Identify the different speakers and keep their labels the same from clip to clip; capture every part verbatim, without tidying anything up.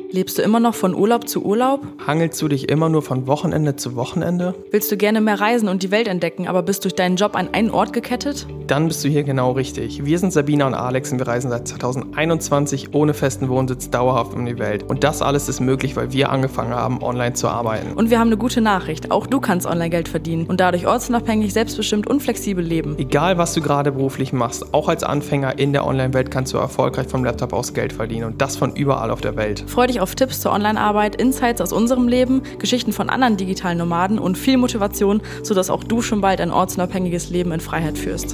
Speaker 1: Lebst du immer noch von Urlaub zu Urlaub?
Speaker 2: Hangelst du dich immer nur von Wochenende zu Wochenende?
Speaker 1: Willst du gerne mehr reisen und die Welt entdecken, aber bist durch deinen Job an einen Ort gekettet?
Speaker 2: Dann bist du hier genau richtig. Wir sind Sabina und Alex und wir reisen seit zweitausendeinundzwanzig ohne festen Wohnsitz dauerhaft um die Welt. Und das alles ist möglich, weil wir angefangen haben, online zu arbeiten.
Speaker 1: Und wir haben eine gute Nachricht. Auch du kannst online Geld verdienen und dadurch ortsunabhängig, selbstbestimmt und flexibel leben.
Speaker 2: Egal, was du gerade beruflich machst, auch als Anfänger in der Online-Welt kannst du erfolgreich vom Laptop aus Geld verdienen und das von überall auf der Welt.
Speaker 1: Freu dich auf Tipps zur Online-Arbeit, Insights aus unserem Leben, Geschichten von anderen digitalen Nomaden und viel Motivation, sodass auch du schon bald ein ortsunabhängiges Leben in Freiheit führst.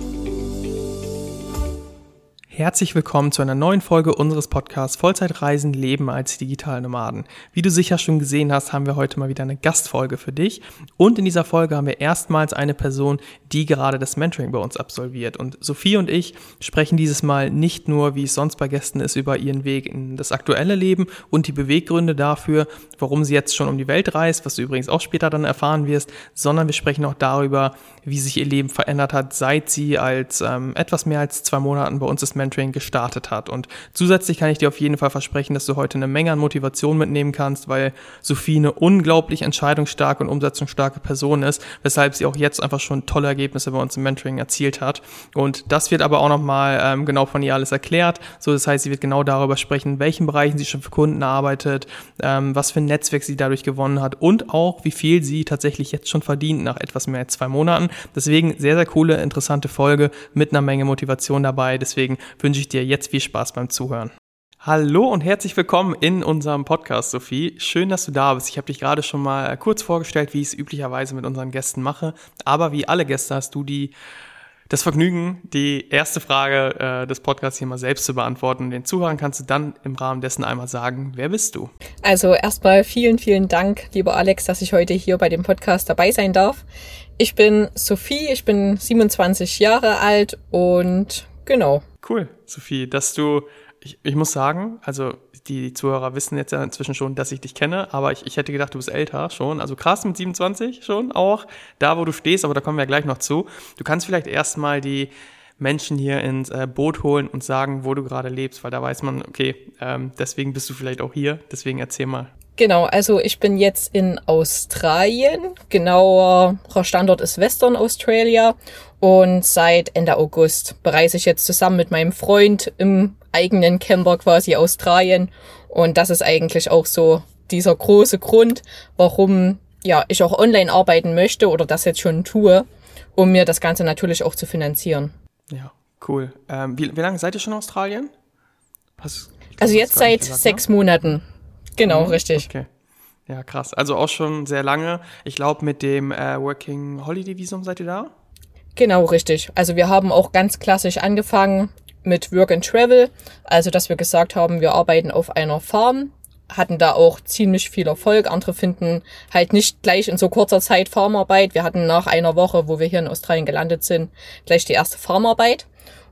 Speaker 2: Herzlich willkommen zu einer neuen Folge unseres Podcasts Vollzeitreisen, Leben als Digitalnomaden. Wie du sicher schon gesehen hast, haben wir heute mal wieder eine Gastfolge für dich. Und in dieser Folge haben wir erstmals eine Person, die gerade das Mentoring bei uns absolviert. Und Sophie und ich sprechen dieses Mal nicht nur, wie es sonst bei Gästen ist, über ihren Weg in das aktuelle Leben und die Beweggründe dafür, warum sie jetzt schon um die Welt reist, was du übrigens auch später dann erfahren wirst, sondern wir sprechen auch darüber, wie sich ihr Leben verändert hat, seit sie als ähm, etwas mehr als zwei Monaten bei uns das Mentoring gestartet hat. Und zusätzlich kann ich dir auf jeden Fall versprechen, dass du heute eine Menge an Motivation mitnehmen kannst, weil Sophie eine unglaublich entscheidungsstarke und umsetzungsstarke Person ist, weshalb sie auch jetzt einfach schon tolle Ergebnisse bei uns im Mentoring erzielt hat. Und das wird aber auch nochmal ähm, genau von ihr alles erklärt. So, das heißt, sie wird genau darüber sprechen, in welchen Bereichen sie schon für Kunden arbeitet, ähm, was für ein Netzwerk sie dadurch gewonnen hat und auch, wie viel sie tatsächlich jetzt schon verdient nach etwas mehr als zwei Monaten. Deswegen sehr, sehr coole, interessante Folge mit einer Menge Motivation dabei. Deswegen wünsche ich dir jetzt viel Spaß beim Zuhören. Hallo und herzlich willkommen in unserem Podcast, Sophie. Schön, dass du da bist. Ich habe dich gerade schon mal kurz vorgestellt, wie ich es üblicherweise mit unseren Gästen mache. Aber wie alle Gäste hast du die, das Vergnügen, die erste Frage äh, des Podcasts hier mal selbst zu beantworten. Den Zuhörern kannst du dann im Rahmen dessen einmal sagen, wer bist du?
Speaker 3: Also erstmal vielen, vielen Dank, lieber Alex, dass ich heute hier bei dem Podcast dabei sein darf. Ich bin Sophie, ich bin siebenundzwanzig Jahre alt und genau.
Speaker 2: Cool, Sophie, dass du, ich, ich muss sagen, also die Zuhörer wissen jetzt ja inzwischen schon, dass ich dich kenne, aber ich, ich hätte gedacht, du bist älter schon, also krass mit siebenundzwanzig schon auch, da wo du stehst, aber da kommen wir ja gleich noch zu. Du kannst vielleicht erstmal die Menschen hier ins äh, Boot holen und sagen, wo du gerade lebst, weil da weiß man, okay, ähm, deswegen bist du vielleicht auch hier, deswegen erzähl mal.
Speaker 3: Genau, also ich bin jetzt in Australien, genauer Standort ist Western Australia und seit Ende August bereise ich jetzt zusammen mit meinem Freund im eigenen Camper quasi Australien und das ist eigentlich auch so dieser große Grund, warum ja ich auch online arbeiten möchte oder das jetzt schon tue, um mir das Ganze natürlich auch zu finanzieren.
Speaker 2: Ja, cool. Ähm, wie, wie lange seid ihr schon in Australien? Hast,
Speaker 3: also jetzt seit gesagt, sechs ne? Monaten. Genau, mhm, richtig.
Speaker 2: Okay. Ja, krass. Also auch schon sehr lange. Ich glaube, mit dem äh, Working Holiday Visum seid ihr da?
Speaker 3: Genau, richtig. Also wir haben auch ganz klassisch angefangen mit Work and Travel. Also, dass wir gesagt haben, wir arbeiten auf einer Farm, hatten da auch ziemlich viel Erfolg. Andere finden halt nicht gleich in so kurzer Zeit Farmarbeit. Wir hatten nach einer Woche, wo wir hier in Australien gelandet sind, gleich die erste Farmarbeit.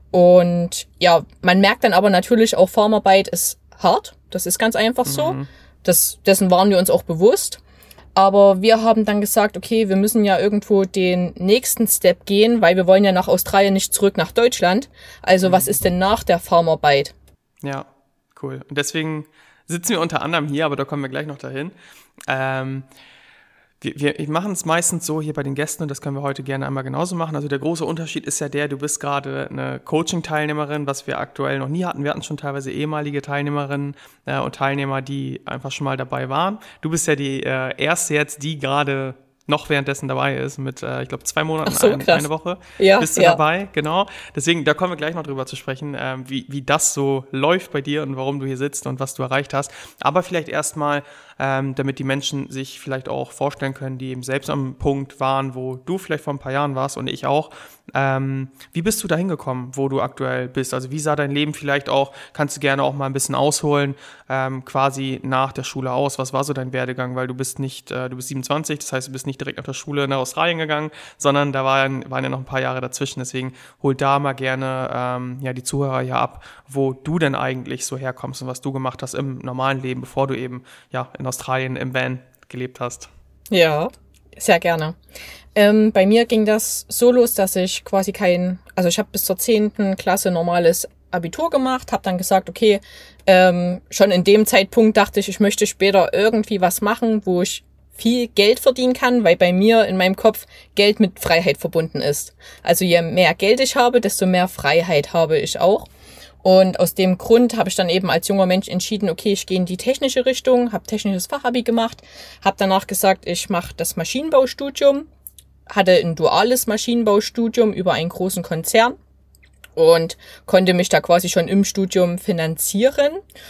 Speaker 3: Und ja, man merkt dann aber natürlich auch, Farmarbeit ist hart. Das ist ganz einfach so. Mhm. Das, dessen waren wir uns auch bewusst. Aber wir haben dann gesagt, okay, wir müssen ja irgendwo den nächsten Step gehen, weil wir wollen ja nach Australien nicht zurück nach Deutschland. Also mhm. was ist denn nach der Farmarbeit?
Speaker 2: Ja, cool. Und deswegen sitzen wir unter anderem hier, aber da kommen wir gleich noch dahin. Ähm, Wir, wir, wir machen es meistens so hier bei den Gästen und das können wir heute gerne einmal genauso machen. Also der große Unterschied ist ja der, du bist gerade eine Coaching-Teilnehmerin, was wir aktuell noch nie hatten. Wir hatten schon teilweise ehemalige Teilnehmerinnen äh, und Teilnehmer, die einfach schon mal dabei waren. Du bist ja die äh, erste jetzt, die gerade noch währenddessen dabei ist, mit, äh, ich glaube, zwei Monaten,
Speaker 3: so,
Speaker 2: ein, eine Woche
Speaker 3: ja,
Speaker 2: bist du
Speaker 3: ja.
Speaker 2: dabei, genau. Deswegen, da kommen wir gleich noch drüber zu sprechen, ähm, wie, wie das so läuft bei dir und warum du hier sitzt und was du erreicht hast. Aber vielleicht erstmal, ähm, damit die Menschen sich vielleicht auch vorstellen können, die eben selbst am Punkt waren, wo du vielleicht vor ein paar Jahren warst und ich auch. Ähm, wie bist du da hingekommen, wo du aktuell bist? Also wie sah dein Leben vielleicht auch, kannst du gerne auch mal ein bisschen ausholen, ähm, quasi nach der Schule aus? Was war so dein Werdegang? Weil du bist nicht, äh, du bist siebenundzwanzig, das heißt, du bist nicht direkt nach der Schule nach Australien gegangen, sondern da waren, waren ja noch ein paar Jahre dazwischen. Deswegen hol da mal gerne ähm, ja, die Zuhörer hier ab, wo du denn eigentlich so herkommst und was du gemacht hast im normalen Leben, bevor du eben ja in Australien im Van gelebt hast.
Speaker 3: Ja, sehr gerne. Ähm, bei mir ging das so los, dass ich quasi kein, also ich habe bis zur zehnten Klasse normales Abitur gemacht, habe dann gesagt, okay, ähm, schon in dem Zeitpunkt dachte ich, ich möchte später irgendwie was machen, wo ich viel Geld verdienen kann, weil bei mir in meinem Kopf Geld mit Freiheit verbunden ist. Also je mehr Geld ich habe, desto mehr Freiheit habe ich auch. Und aus dem Grund habe ich dann eben als junger Mensch entschieden, okay, ich gehe in die technische Richtung, habe technisches Fachabi gemacht, habe danach gesagt, ich mache das Maschinenbaustudium, hatte ein duales Maschinenbaustudium über einen großen Konzern und konnte mich da quasi schon im Studium finanzieren.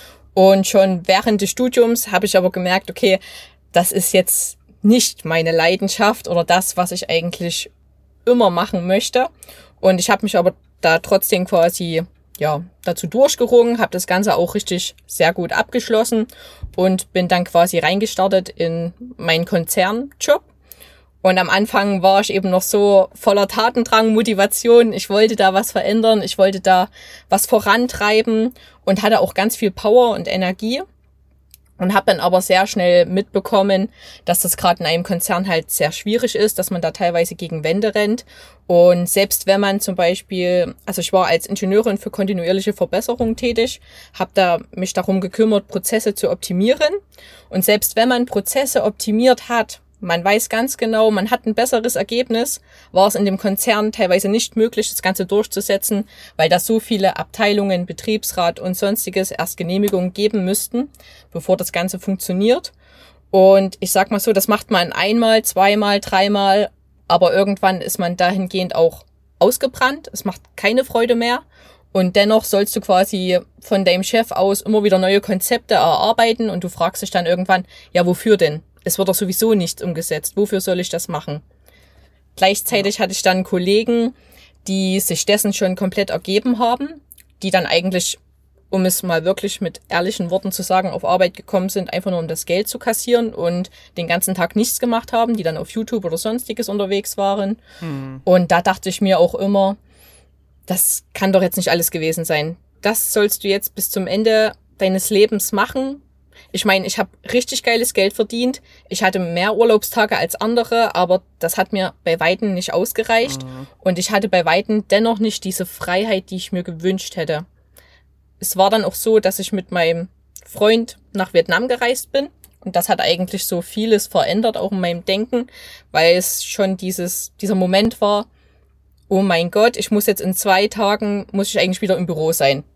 Speaker 3: Und schon während des Studiums habe ich aber gemerkt, okay, das ist jetzt nicht meine Leidenschaft oder das, was ich eigentlich immer machen möchte. Und ich habe mich aber da trotzdem quasi ja dazu durchgerungen, habe das Ganze auch richtig sehr gut abgeschlossen und bin dann quasi reingestartet in meinen Konzernjob. Und am Anfang war ich eben noch so voller Tatendrang, Motivation. Ich wollte da was verändern, ich wollte da was vorantreiben und hatte auch ganz viel Power und Energie. Und habe dann aber sehr schnell mitbekommen, dass das gerade in einem Konzern halt sehr schwierig ist, dass man da teilweise gegen Wände rennt. Und selbst wenn man zum Beispiel, also ich war als Ingenieurin für kontinuierliche Verbesserung tätig, habe da mich darum gekümmert, Prozesse zu optimieren. Und selbst wenn man Prozesse optimiert hat, man weiß ganz genau, man hat ein besseres Ergebnis, war es in dem Konzern teilweise nicht möglich, das Ganze durchzusetzen, weil da so viele Abteilungen, Betriebsrat und sonstiges erst Genehmigungen geben müssten, bevor das Ganze funktioniert. Und ich sag mal so, das macht man einmal, zweimal, dreimal, aber irgendwann ist man dahingehend auch ausgebrannt. Es macht keine Freude mehr. Und dennoch sollst du quasi von deinem Chef aus immer wieder neue Konzepte erarbeiten und du fragst dich dann irgendwann, ja, wofür denn? Es wird doch sowieso nichts umgesetzt. Wofür soll ich das machen? Gleichzeitig hatte ich dann Kollegen, die sich dessen schon komplett ergeben haben, die dann eigentlich, um es mal wirklich mit ehrlichen Worten zu sagen, auf Arbeit gekommen sind, einfach nur um das Geld zu kassieren und den ganzen Tag nichts gemacht haben, die dann auf YouTube oder sonstiges unterwegs waren. Mhm. Und da dachte ich mir auch immer, das kann doch jetzt nicht alles gewesen sein. Das sollst du jetzt bis zum Ende deines Lebens machen. Ich meine, ich habe richtig geiles Geld verdient. Ich hatte mehr Urlaubstage als andere, aber das hat mir bei Weitem nicht ausgereicht. Mhm. Und ich hatte bei Weitem dennoch nicht diese Freiheit, die ich mir gewünscht hätte. Es war dann auch so, dass ich mit meinem Freund nach Vietnam gereist bin. Und das hat eigentlich so vieles verändert, auch in meinem Denken, weil es schon dieses dieser Moment war, oh mein Gott, ich muss jetzt in zwei Tagen, muss ich eigentlich wieder im Büro sein.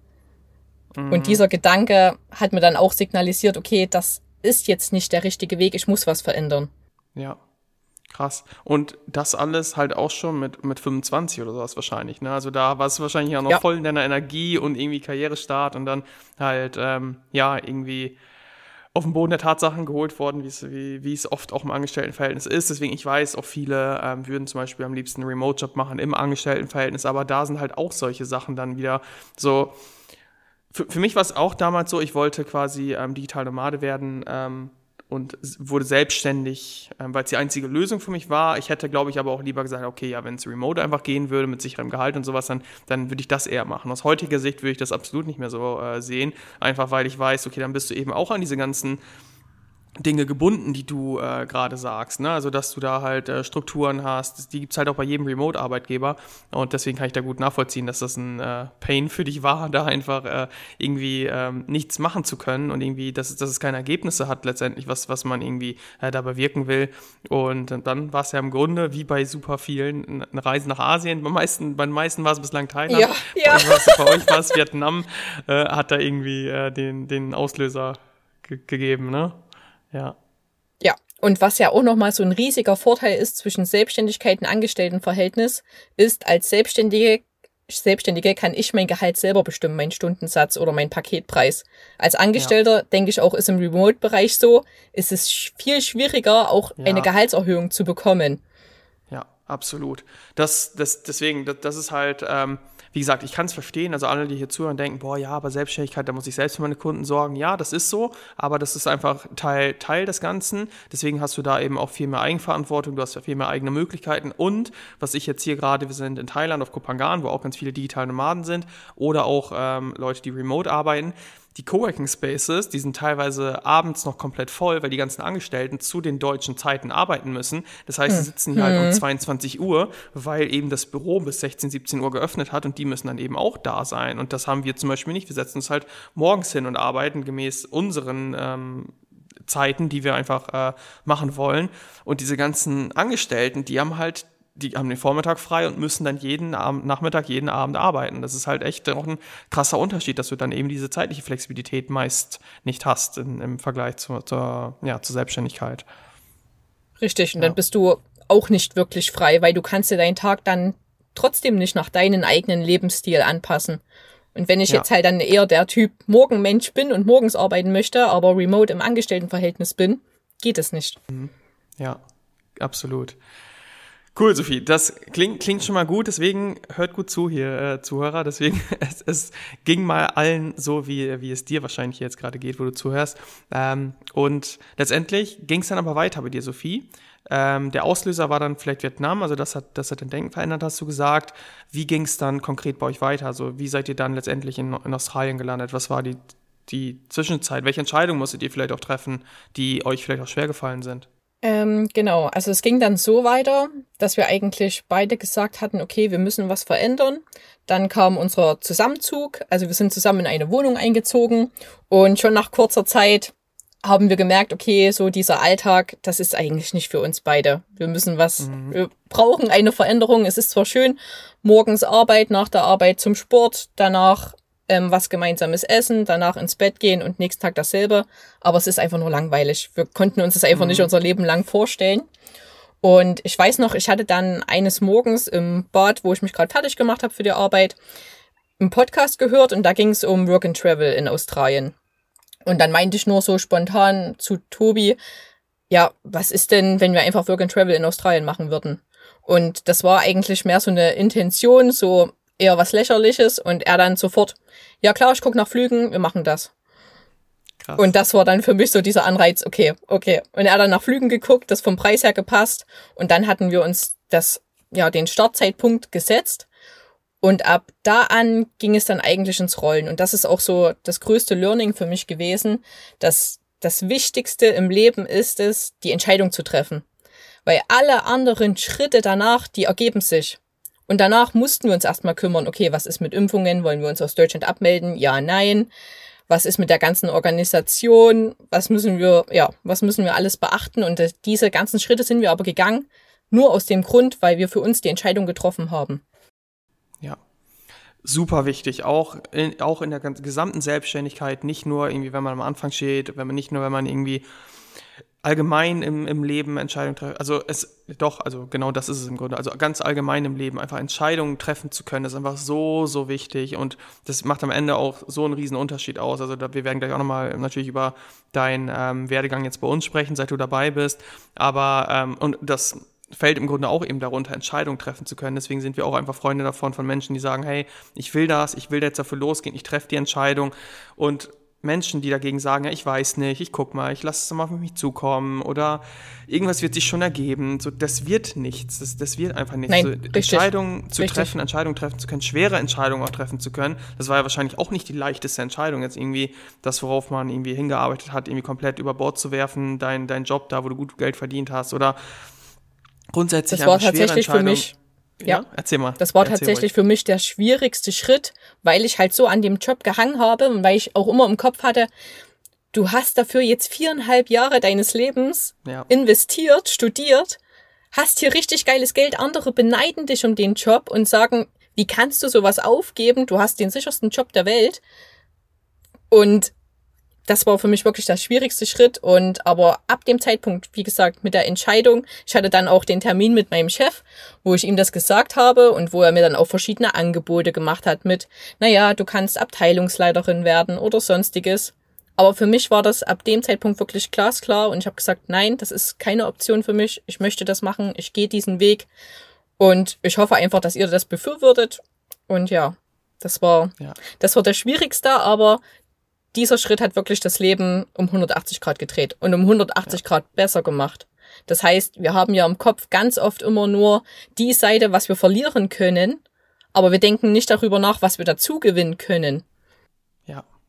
Speaker 3: Und dieser Gedanke hat mir dann auch signalisiert, okay, das ist jetzt nicht der richtige Weg, ich muss was verändern.
Speaker 2: Ja, krass. Und das alles halt auch schon mit, mit fünfundzwanzig oder sowas wahrscheinlich, ne? Also da warst du wahrscheinlich auch noch ja. voll in deiner Energie und irgendwie Karrierestart und dann halt, ähm, ja, irgendwie auf den Boden der Tatsachen geholt worden, wie es, wie, wie es oft auch im Angestelltenverhältnis ist. Deswegen, ich weiß, auch viele ähm, würden zum Beispiel am liebsten einen Remote-Job machen im Angestelltenverhältnis, aber da sind halt auch solche Sachen dann wieder so. Für, für mich war es auch damals so, ich wollte quasi ähm, digital Nomade werden ähm, und wurde selbstständig, ähm, weil es die einzige Lösung für mich war. Ich hätte, glaube ich, aber auch lieber gesagt, okay, ja, wenn es remote einfach gehen würde mit sicherem Gehalt und sowas, dann, dann würde ich das eher machen. Aus heutiger Sicht würde ich das absolut nicht mehr so äh, sehen, einfach weil ich weiß, okay, dann bist du eben auch an diese ganzen Dinge gebunden, die du äh, gerade sagst, ne? Also dass du da halt äh, Strukturen hast, die gibt's halt auch bei jedem Remote-Arbeitgeber und deswegen kann ich da gut nachvollziehen, dass das ein äh, Pain für dich war, da einfach äh, irgendwie ähm, nichts machen zu können und irgendwie, dass, dass es keine Ergebnisse hat letztendlich, was, was man irgendwie äh, dabei wirken will. Und dann war es ja im Grunde, wie bei super vielen, eine Reise nach Asien. Bei meisten, bei den meisten war es bislang Thailand. Ja, ja. Bei, euch bei euch war es Vietnam, äh, hat da irgendwie äh, den, den Auslöser ge- gegeben, ne? Ja.
Speaker 3: Ja, und was ja auch nochmal so ein riesiger Vorteil ist zwischen Selbstständigkeit und Angestelltenverhältnis, ist, als Selbstständige, Selbstständige kann ich mein Gehalt selber bestimmen, meinen Stundensatz oder meinen Paketpreis. Als Angestellter, ja. denke ich auch, ist im Remote-Bereich so, ist es viel schwieriger, auch ja. eine Gehaltserhöhung zu bekommen.
Speaker 2: Ja, absolut. Das, das, deswegen, das, das ist halt, ähm, wie gesagt, ich kann es verstehen, also alle, die hier zuhören, denken, boah, ja, aber Selbstständigkeit, da muss ich selbst für meine Kunden sorgen. Ja, das ist so, aber das ist einfach Teil, Teil des Ganzen. Deswegen hast du da eben auch viel mehr Eigenverantwortung, du hast viel mehr eigene Möglichkeiten. Und was ich jetzt hier gerade, wir sind in Thailand auf Koh Phangan, wo auch ganz viele digitale Nomaden sind oder auch ähm, Leute, die remote arbeiten, die Coworking Spaces, die sind teilweise abends noch komplett voll, weil die ganzen Angestellten zu den deutschen Zeiten arbeiten müssen. Das heißt, sie sitzen hier halt um zweiundzwanzig Uhr, weil eben das Büro bis sechzehn, siebzehn Uhr geöffnet hat und die müssen dann eben auch da sein. Und das haben wir zum Beispiel nicht. Wir setzen uns halt morgens hin und arbeiten gemäß unseren ähm, Zeiten, die wir einfach äh, machen wollen. Und diese ganzen Angestellten, die haben halt die haben den Vormittag frei und müssen dann jeden Abend, Nachmittag, jeden Abend arbeiten. Das ist halt echt auch ein krasser Unterschied, dass du dann eben diese zeitliche Flexibilität meist nicht hast in, im Vergleich zu, zur, ja, zur Selbstständigkeit.
Speaker 3: Richtig, und
Speaker 2: ja.
Speaker 3: dann bist du auch nicht wirklich frei, weil du kannst dir deinen Tag dann trotzdem nicht nach deinen eigenen Lebensstil anpassen. Und wenn ich ja. jetzt halt dann eher der Typ Morgenmensch bin und morgens arbeiten möchte, aber remote im Angestelltenverhältnis bin, geht es nicht.
Speaker 2: Ja, absolut. Cool, Sophie. Das klingt, klingt schon mal gut, deswegen hört gut zu hier, äh, Zuhörer. Deswegen, es, es ging mal allen so, wie, wie es dir wahrscheinlich jetzt gerade geht, wo du zuhörst. Ähm, und letztendlich ging es dann aber weiter bei dir, Sophie. Ähm, der Auslöser war dann vielleicht Vietnam, also das hat, das hat dein Denken verändert, hast du gesagt. Wie ging es dann konkret bei euch weiter? Also wie seid ihr dann letztendlich in, in Australien gelandet? Was war die, die Zwischenzeit? Welche Entscheidungen musstet ihr vielleicht auch treffen, die euch vielleicht auch schwer gefallen sind?
Speaker 3: Ähm, genau, also es ging dann so weiter, dass wir eigentlich beide gesagt hatten, okay, wir müssen was verändern. Dann kam unser Zusammenzug, also wir sind zusammen in eine Wohnung eingezogen und schon nach kurzer Zeit haben wir gemerkt, okay, so dieser Alltag, das ist eigentlich nicht für uns beide. Wir müssen was, mhm. wir brauchen eine Veränderung. Es ist zwar schön, morgens Arbeit, nach der Arbeit zum Sport, danach ähm, was Gemeinsames essen, danach ins Bett gehen und nächsten Tag dasselbe. Aber es ist einfach nur langweilig. Wir konnten uns das einfach mhm. nicht unser Leben lang vorstellen. Und ich weiß noch, ich hatte dann eines Morgens im Bad, wo ich mich gerade fertig gemacht habe für die Arbeit, einen Podcast gehört und da ging es um Work and Travel in Australien. Und dann meinte ich nur so spontan zu Tobi, ja, was ist denn, wenn wir einfach Work and Travel in Australien machen würden? Und das war eigentlich mehr so eine Intention, so eher was Lächerliches. Und er dann sofort, ja klar, ich gucke nach Flügen, wir machen das. Krass. Und das war dann für mich so dieser Anreiz, okay, okay. Und er hat dann nach Flügen geguckt, das vom Preis her gepasst. Und dann hatten wir uns das, ja, den Startzeitpunkt gesetzt. Und ab da an ging es dann eigentlich ins Rollen. Und das ist auch so das größte Learning für mich gewesen, dass das Wichtigste im Leben ist es, die Entscheidung zu treffen. Weil alle anderen Schritte danach, die ergeben sich. Und danach mussten wir uns erstmal kümmern, okay, was ist mit Impfungen? Wollen wir uns aus Deutschland abmelden? Ja, nein. Was ist mit der ganzen Organisation? Was müssen wir, ja, was müssen wir alles beachten? Und diese ganzen Schritte sind wir aber gegangen, nur aus dem Grund, weil wir für uns die Entscheidung getroffen haben.
Speaker 2: Ja, super wichtig, auch in, auch in der gesamten Selbstständigkeit, nicht nur irgendwie, wenn man am Anfang steht, wenn man nicht nur, wenn man irgendwie allgemein im, im Leben Entscheidungen trifft, also es, doch, also genau das ist es im Grunde, also ganz allgemein im Leben einfach Entscheidungen treffen zu können, ist einfach so, so wichtig und das macht am Ende auch so einen riesen Unterschied aus, also da, wir werden gleich auch nochmal natürlich über deinen ähm, Werdegang jetzt bei uns sprechen, seit du dabei bist, aber, ähm, und das fällt im Grunde auch eben darunter, Entscheidungen treffen zu können. Deswegen sind wir auch einfach Freunde davon, von Menschen, die sagen, hey, ich will das, ich will jetzt dafür losgehen, ich treffe die Entscheidung. Und Menschen, die dagegen sagen, ja, ich weiß nicht, ich guck mal, ich lasse es mal auf mich zukommen oder irgendwas wird sich schon ergeben. So, das wird nichts, das, das wird einfach nichts.
Speaker 3: Nein,
Speaker 2: so, Entscheidungen zu
Speaker 3: richtig.
Speaker 2: treffen, Entscheidungen treffen zu können, schwere Entscheidungen auch treffen zu können, das war ja wahrscheinlich auch nicht die leichteste Entscheidung, jetzt irgendwie das, worauf man irgendwie hingearbeitet hat, irgendwie komplett über Bord zu werfen, dein, dein Job da, wo du gut Geld verdient hast oder grundsätzlich
Speaker 3: das war tatsächlich für mich,
Speaker 2: ja, ja, erzähl mal.
Speaker 3: Das war
Speaker 2: erzähl
Speaker 3: tatsächlich
Speaker 2: ruhig.
Speaker 3: für mich der schwierigste Schritt, weil ich halt so an dem Job gehangen habe und weil ich auch immer im Kopf hatte, du hast dafür jetzt viereinhalb Jahre deines Lebens ja. investiert, studiert, hast hier richtig geiles Geld, andere beneiden dich um den Job und sagen, wie kannst du sowas aufgeben? Du hast den sichersten Job der Welt. Und das war für mich wirklich der schwierigste Schritt und aber ab dem Zeitpunkt, wie gesagt, mit der Entscheidung, ich hatte dann auch den Termin mit meinem Chef, wo ich ihm das gesagt habe und wo er mir dann auch verschiedene Angebote gemacht hat mit, naja, du kannst Abteilungsleiterin werden oder sonstiges. Aber für mich war das ab dem Zeitpunkt wirklich glasklar und ich habe gesagt, nein, das ist keine Option für mich, ich möchte das machen, ich gehe diesen Weg und ich hoffe einfach, dass ihr das befürwortet und ja, das war, ja. das war der schwierigste, aber dieser Schritt hat wirklich das Leben um hundertachtzig Grad gedreht und um hundertachtzig ja. Grad besser gemacht. Das heißt, wir haben ja im Kopf ganz oft immer nur die Seite, was wir verlieren können, aber wir denken nicht darüber nach, was wir dazu gewinnen können.
Speaker 2: Ja,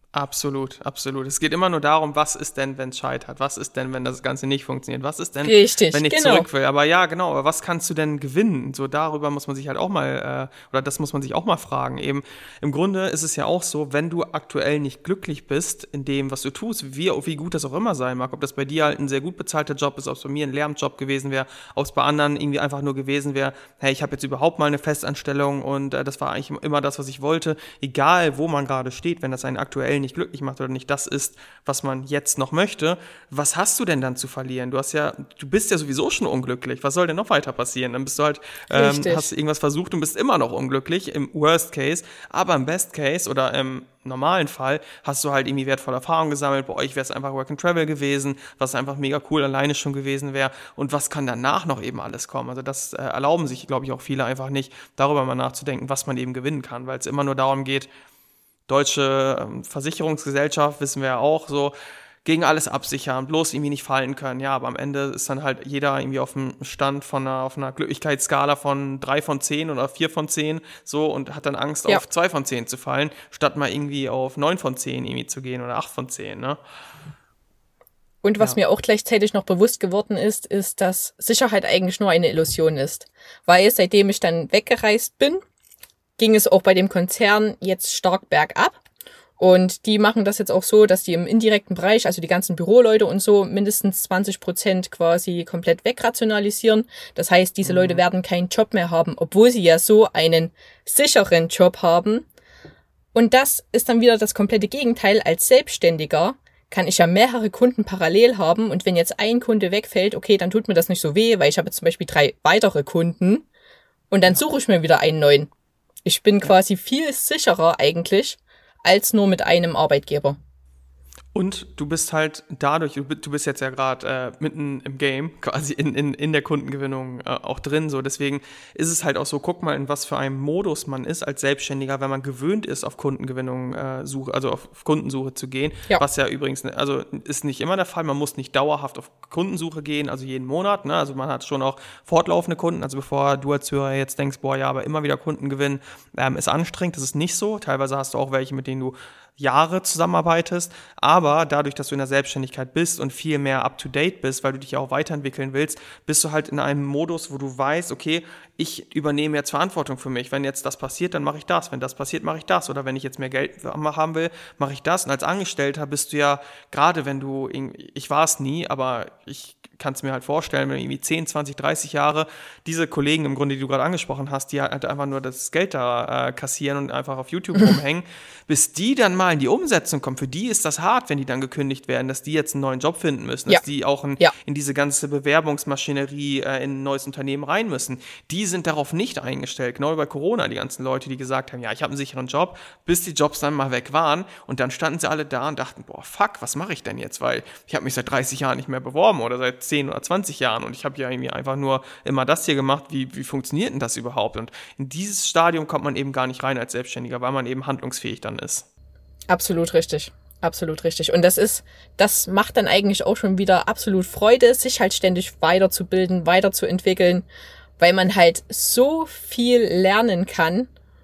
Speaker 2: Absolut, absolut. Es geht immer nur darum, was ist denn, wenn es scheitert? Was ist denn, wenn das Ganze nicht funktioniert? Was ist denn,
Speaker 3: Richtig,
Speaker 2: wenn ich
Speaker 3: genau.
Speaker 2: zurück will? Aber ja, genau, aber was kannst du denn gewinnen? So darüber muss man sich halt auch mal, äh, oder das muss man sich auch mal fragen. Eben, im Grunde ist es ja auch so, wenn du aktuell nicht glücklich bist in dem, was du tust, wie, wie gut das auch immer sein mag, ob das bei dir halt ein sehr gut bezahlter Job ist, ob es bei mir ein Lehramtsjob gewesen wäre, ob es bei anderen irgendwie einfach nur gewesen wäre, hey, ich habe jetzt überhaupt mal eine Festanstellung und äh, das war eigentlich immer das, was ich wollte. Egal, wo man gerade steht, wenn das einen aktuell nicht glücklich macht oder nicht das ist, was man jetzt noch möchte, was hast du denn dann zu verlieren? Du hast ja, du bist ja sowieso schon unglücklich. Was soll denn noch weiter passieren? Dann bist du halt, ähm, hast irgendwas versucht und bist immer noch unglücklich, im Worst Case, aber im Best Case oder im normalen Fall hast du halt irgendwie wertvolle Erfahrungen gesammelt. Bei euch wäre es einfach Work and Travel gewesen, was einfach mega cool alleine schon gewesen wäre. Und was kann danach noch eben alles kommen? Also das äh, erlauben sich, glaube ich, auch viele einfach nicht, darüber mal nachzudenken, was man eben gewinnen kann, weil es immer nur darum geht, deutsche ähm, Versicherungsgesellschaft, wissen wir ja auch, so gegen alles absichern, bloß irgendwie nicht fallen können. Ja, aber am Ende ist dann halt jeder irgendwie auf dem Stand von einer, auf einer Glücklichkeitsskala von drei von zehn oder vier von zehn so und hat dann Angst, ja. auf zwei von zehn zu fallen, statt mal irgendwie auf neun von zehn irgendwie zu gehen oder acht von zehn, ne?
Speaker 3: Und was
Speaker 2: ja.
Speaker 3: mir auch gleichzeitig noch bewusst geworden ist, ist, dass Sicherheit eigentlich nur eine Illusion ist. Weil seitdem ich dann weggereist bin, ging es auch bei dem Konzern jetzt stark bergab. Und die machen das jetzt auch so, dass die im indirekten Bereich, also die ganzen Büroleute und so, mindestens zwanzig Prozent quasi komplett wegrationalisieren. Das heißt, diese mhm. Leute werden keinen Job mehr haben, obwohl sie ja so einen sicheren Job haben. Und das ist dann wieder das komplette Gegenteil. Als Selbstständiger kann ich ja mehrere Kunden parallel haben. Und wenn jetzt ein Kunde wegfällt, okay, dann tut mir das nicht so weh, weil ich habe jetzt zum Beispiel drei weitere Kunden. Und dann suche ich mir wieder einen neuen. Ich bin quasi viel sicherer eigentlich als nur mit einem Arbeitgeber.
Speaker 2: Und du bist halt dadurch, du bist jetzt ja gerade äh, mitten im Game, quasi in, in, in der Kundengewinnung äh, auch drin. So, deswegen ist es halt auch so, guck mal, in was für einem Modus man ist als Selbstständiger, wenn man gewöhnt ist, auf Kundengewinnung äh, Suche, also auf Kundensuche zu gehen. Ja. Was ja übrigens, also ist nicht immer der Fall, man muss nicht dauerhaft auf Kundensuche gehen, also jeden Monat, ne? Also man hat schon auch fortlaufende Kunden, also bevor du als Hörer jetzt denkst, boah, ja, aber immer wieder Kunden gewinnen, ähm, ist anstrengend, das ist nicht so. Teilweise hast du auch welche, mit denen du Jahre zusammenarbeitest, aber dadurch, dass du in der Selbstständigkeit bist und viel mehr up-to-date bist, weil du dich ja auch weiterentwickeln willst, bist du halt in einem Modus, wo du weißt, okay, ich übernehme jetzt Verantwortung für mich. Wenn jetzt das passiert, dann mache ich das. Wenn das passiert, mache ich das. Oder wenn ich jetzt mehr Geld haben will, mache ich das. Und als Angestellter bist du ja, gerade wenn du, ich war es nie, aber ich kann es mir halt vorstellen, wenn irgendwie zehn, zwanzig, dreißig Jahre diese Kollegen im Grunde, die du gerade angesprochen hast, die halt einfach nur das Geld da äh, kassieren und einfach auf YouTube rumhängen, bis die dann mal in die Umsetzung kommen. Für die ist das hart, wenn die dann gekündigt werden, dass die jetzt einen neuen Job finden müssen,
Speaker 3: ja.
Speaker 2: dass die auch in, ja. in diese ganze Bewerbungsmaschinerie äh, in ein neues Unternehmen rein müssen. Die sind darauf nicht eingestellt. Genau wie bei Corona, die ganzen Leute, die gesagt haben, ja, ich habe einen sicheren Job, bis die Jobs dann mal weg waren und dann standen sie alle da und dachten, boah, fuck, was mache ich denn jetzt? Weil ich habe mich seit dreißig Jahren nicht mehr beworben oder seit zehn oder zwanzig Jahren und ich habe ja irgendwie einfach nur immer das hier gemacht, wie, wie funktioniert denn das überhaupt? Und in dieses Stadium kommt man eben gar nicht rein als Selbstständiger, weil man eben handlungsfähig dann ist.
Speaker 3: Absolut richtig. Absolut richtig. Und das ist, das macht dann eigentlich auch schon wieder absolut Freude, sich halt ständig weiterzubilden, weiterzuentwickeln, weil man halt so viel lernen kann.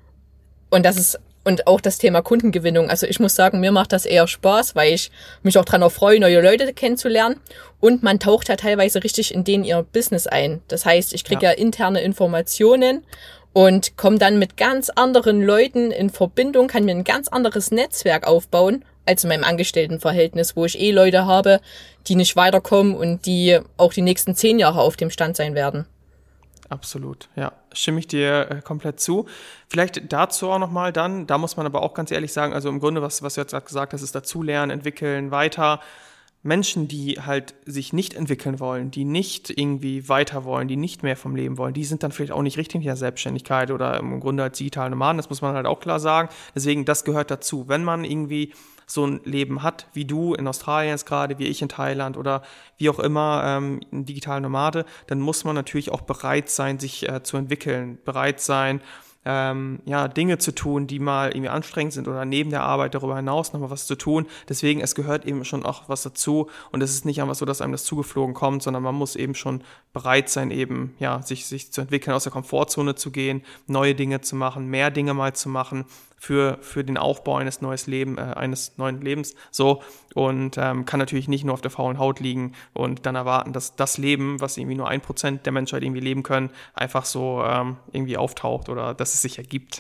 Speaker 3: Und das ist, und auch das Thema Kundengewinnung. Also ich muss sagen, mir macht das eher Spaß, weil ich mich auch dran auch freue, neue Leute kennenzulernen. Und man taucht ja teilweise richtig in denen ihr Business ein. Das heißt, ich kriege ja. ja interne Informationen und komme dann mit ganz anderen Leuten in Verbindung, kann mir ein ganz anderes Netzwerk aufbauen als in meinem Angestelltenverhältnis, wo ich eh Leute habe, die nicht weiterkommen und die auch die nächsten zehn Jahre auf dem Stand sein werden.
Speaker 2: Absolut, ja, stimme ich dir äh, komplett zu. Vielleicht dazu auch nochmal dann, da muss man aber auch ganz ehrlich sagen, also im Grunde, was, was du jetzt gerade gesagt hast, ist dazulernen, entwickeln, weiter. Menschen, die halt sich nicht entwickeln wollen, die nicht irgendwie weiter wollen, die nicht mehr vom Leben wollen, die sind dann vielleicht auch nicht richtig in der Selbstständigkeit oder im Grunde als digitale Nomaden, das muss man halt auch klar sagen. Deswegen, das gehört dazu. Wenn man irgendwie so ein Leben hat, wie du in Australien jetzt gerade, wie ich in Thailand oder wie auch immer, ähm, ein digitaler Nomade, dann muss man natürlich auch bereit sein, sich äh, zu entwickeln, bereit sein, ähm, ja, Dinge zu tun, die mal irgendwie anstrengend sind oder neben der Arbeit darüber hinaus nochmal was zu tun. Deswegen, es gehört eben schon auch was dazu und es ist nicht einfach so, dass einem das zugeflogen kommt, sondern man muss eben schon bereit sein, eben, ja, sich, sich zu entwickeln, aus der Komfortzone zu gehen, neue Dinge zu machen, mehr Dinge mal zu machen, für, für den Aufbau eines, neues Leben, äh, eines neuen Lebens. So, und ähm, kann natürlich nicht nur auf der faulen Haut liegen und dann erwarten, dass das Leben, was irgendwie nur ein Prozent der Menschheit irgendwie leben können, einfach so ähm, irgendwie auftaucht oder dass es sich ergibt.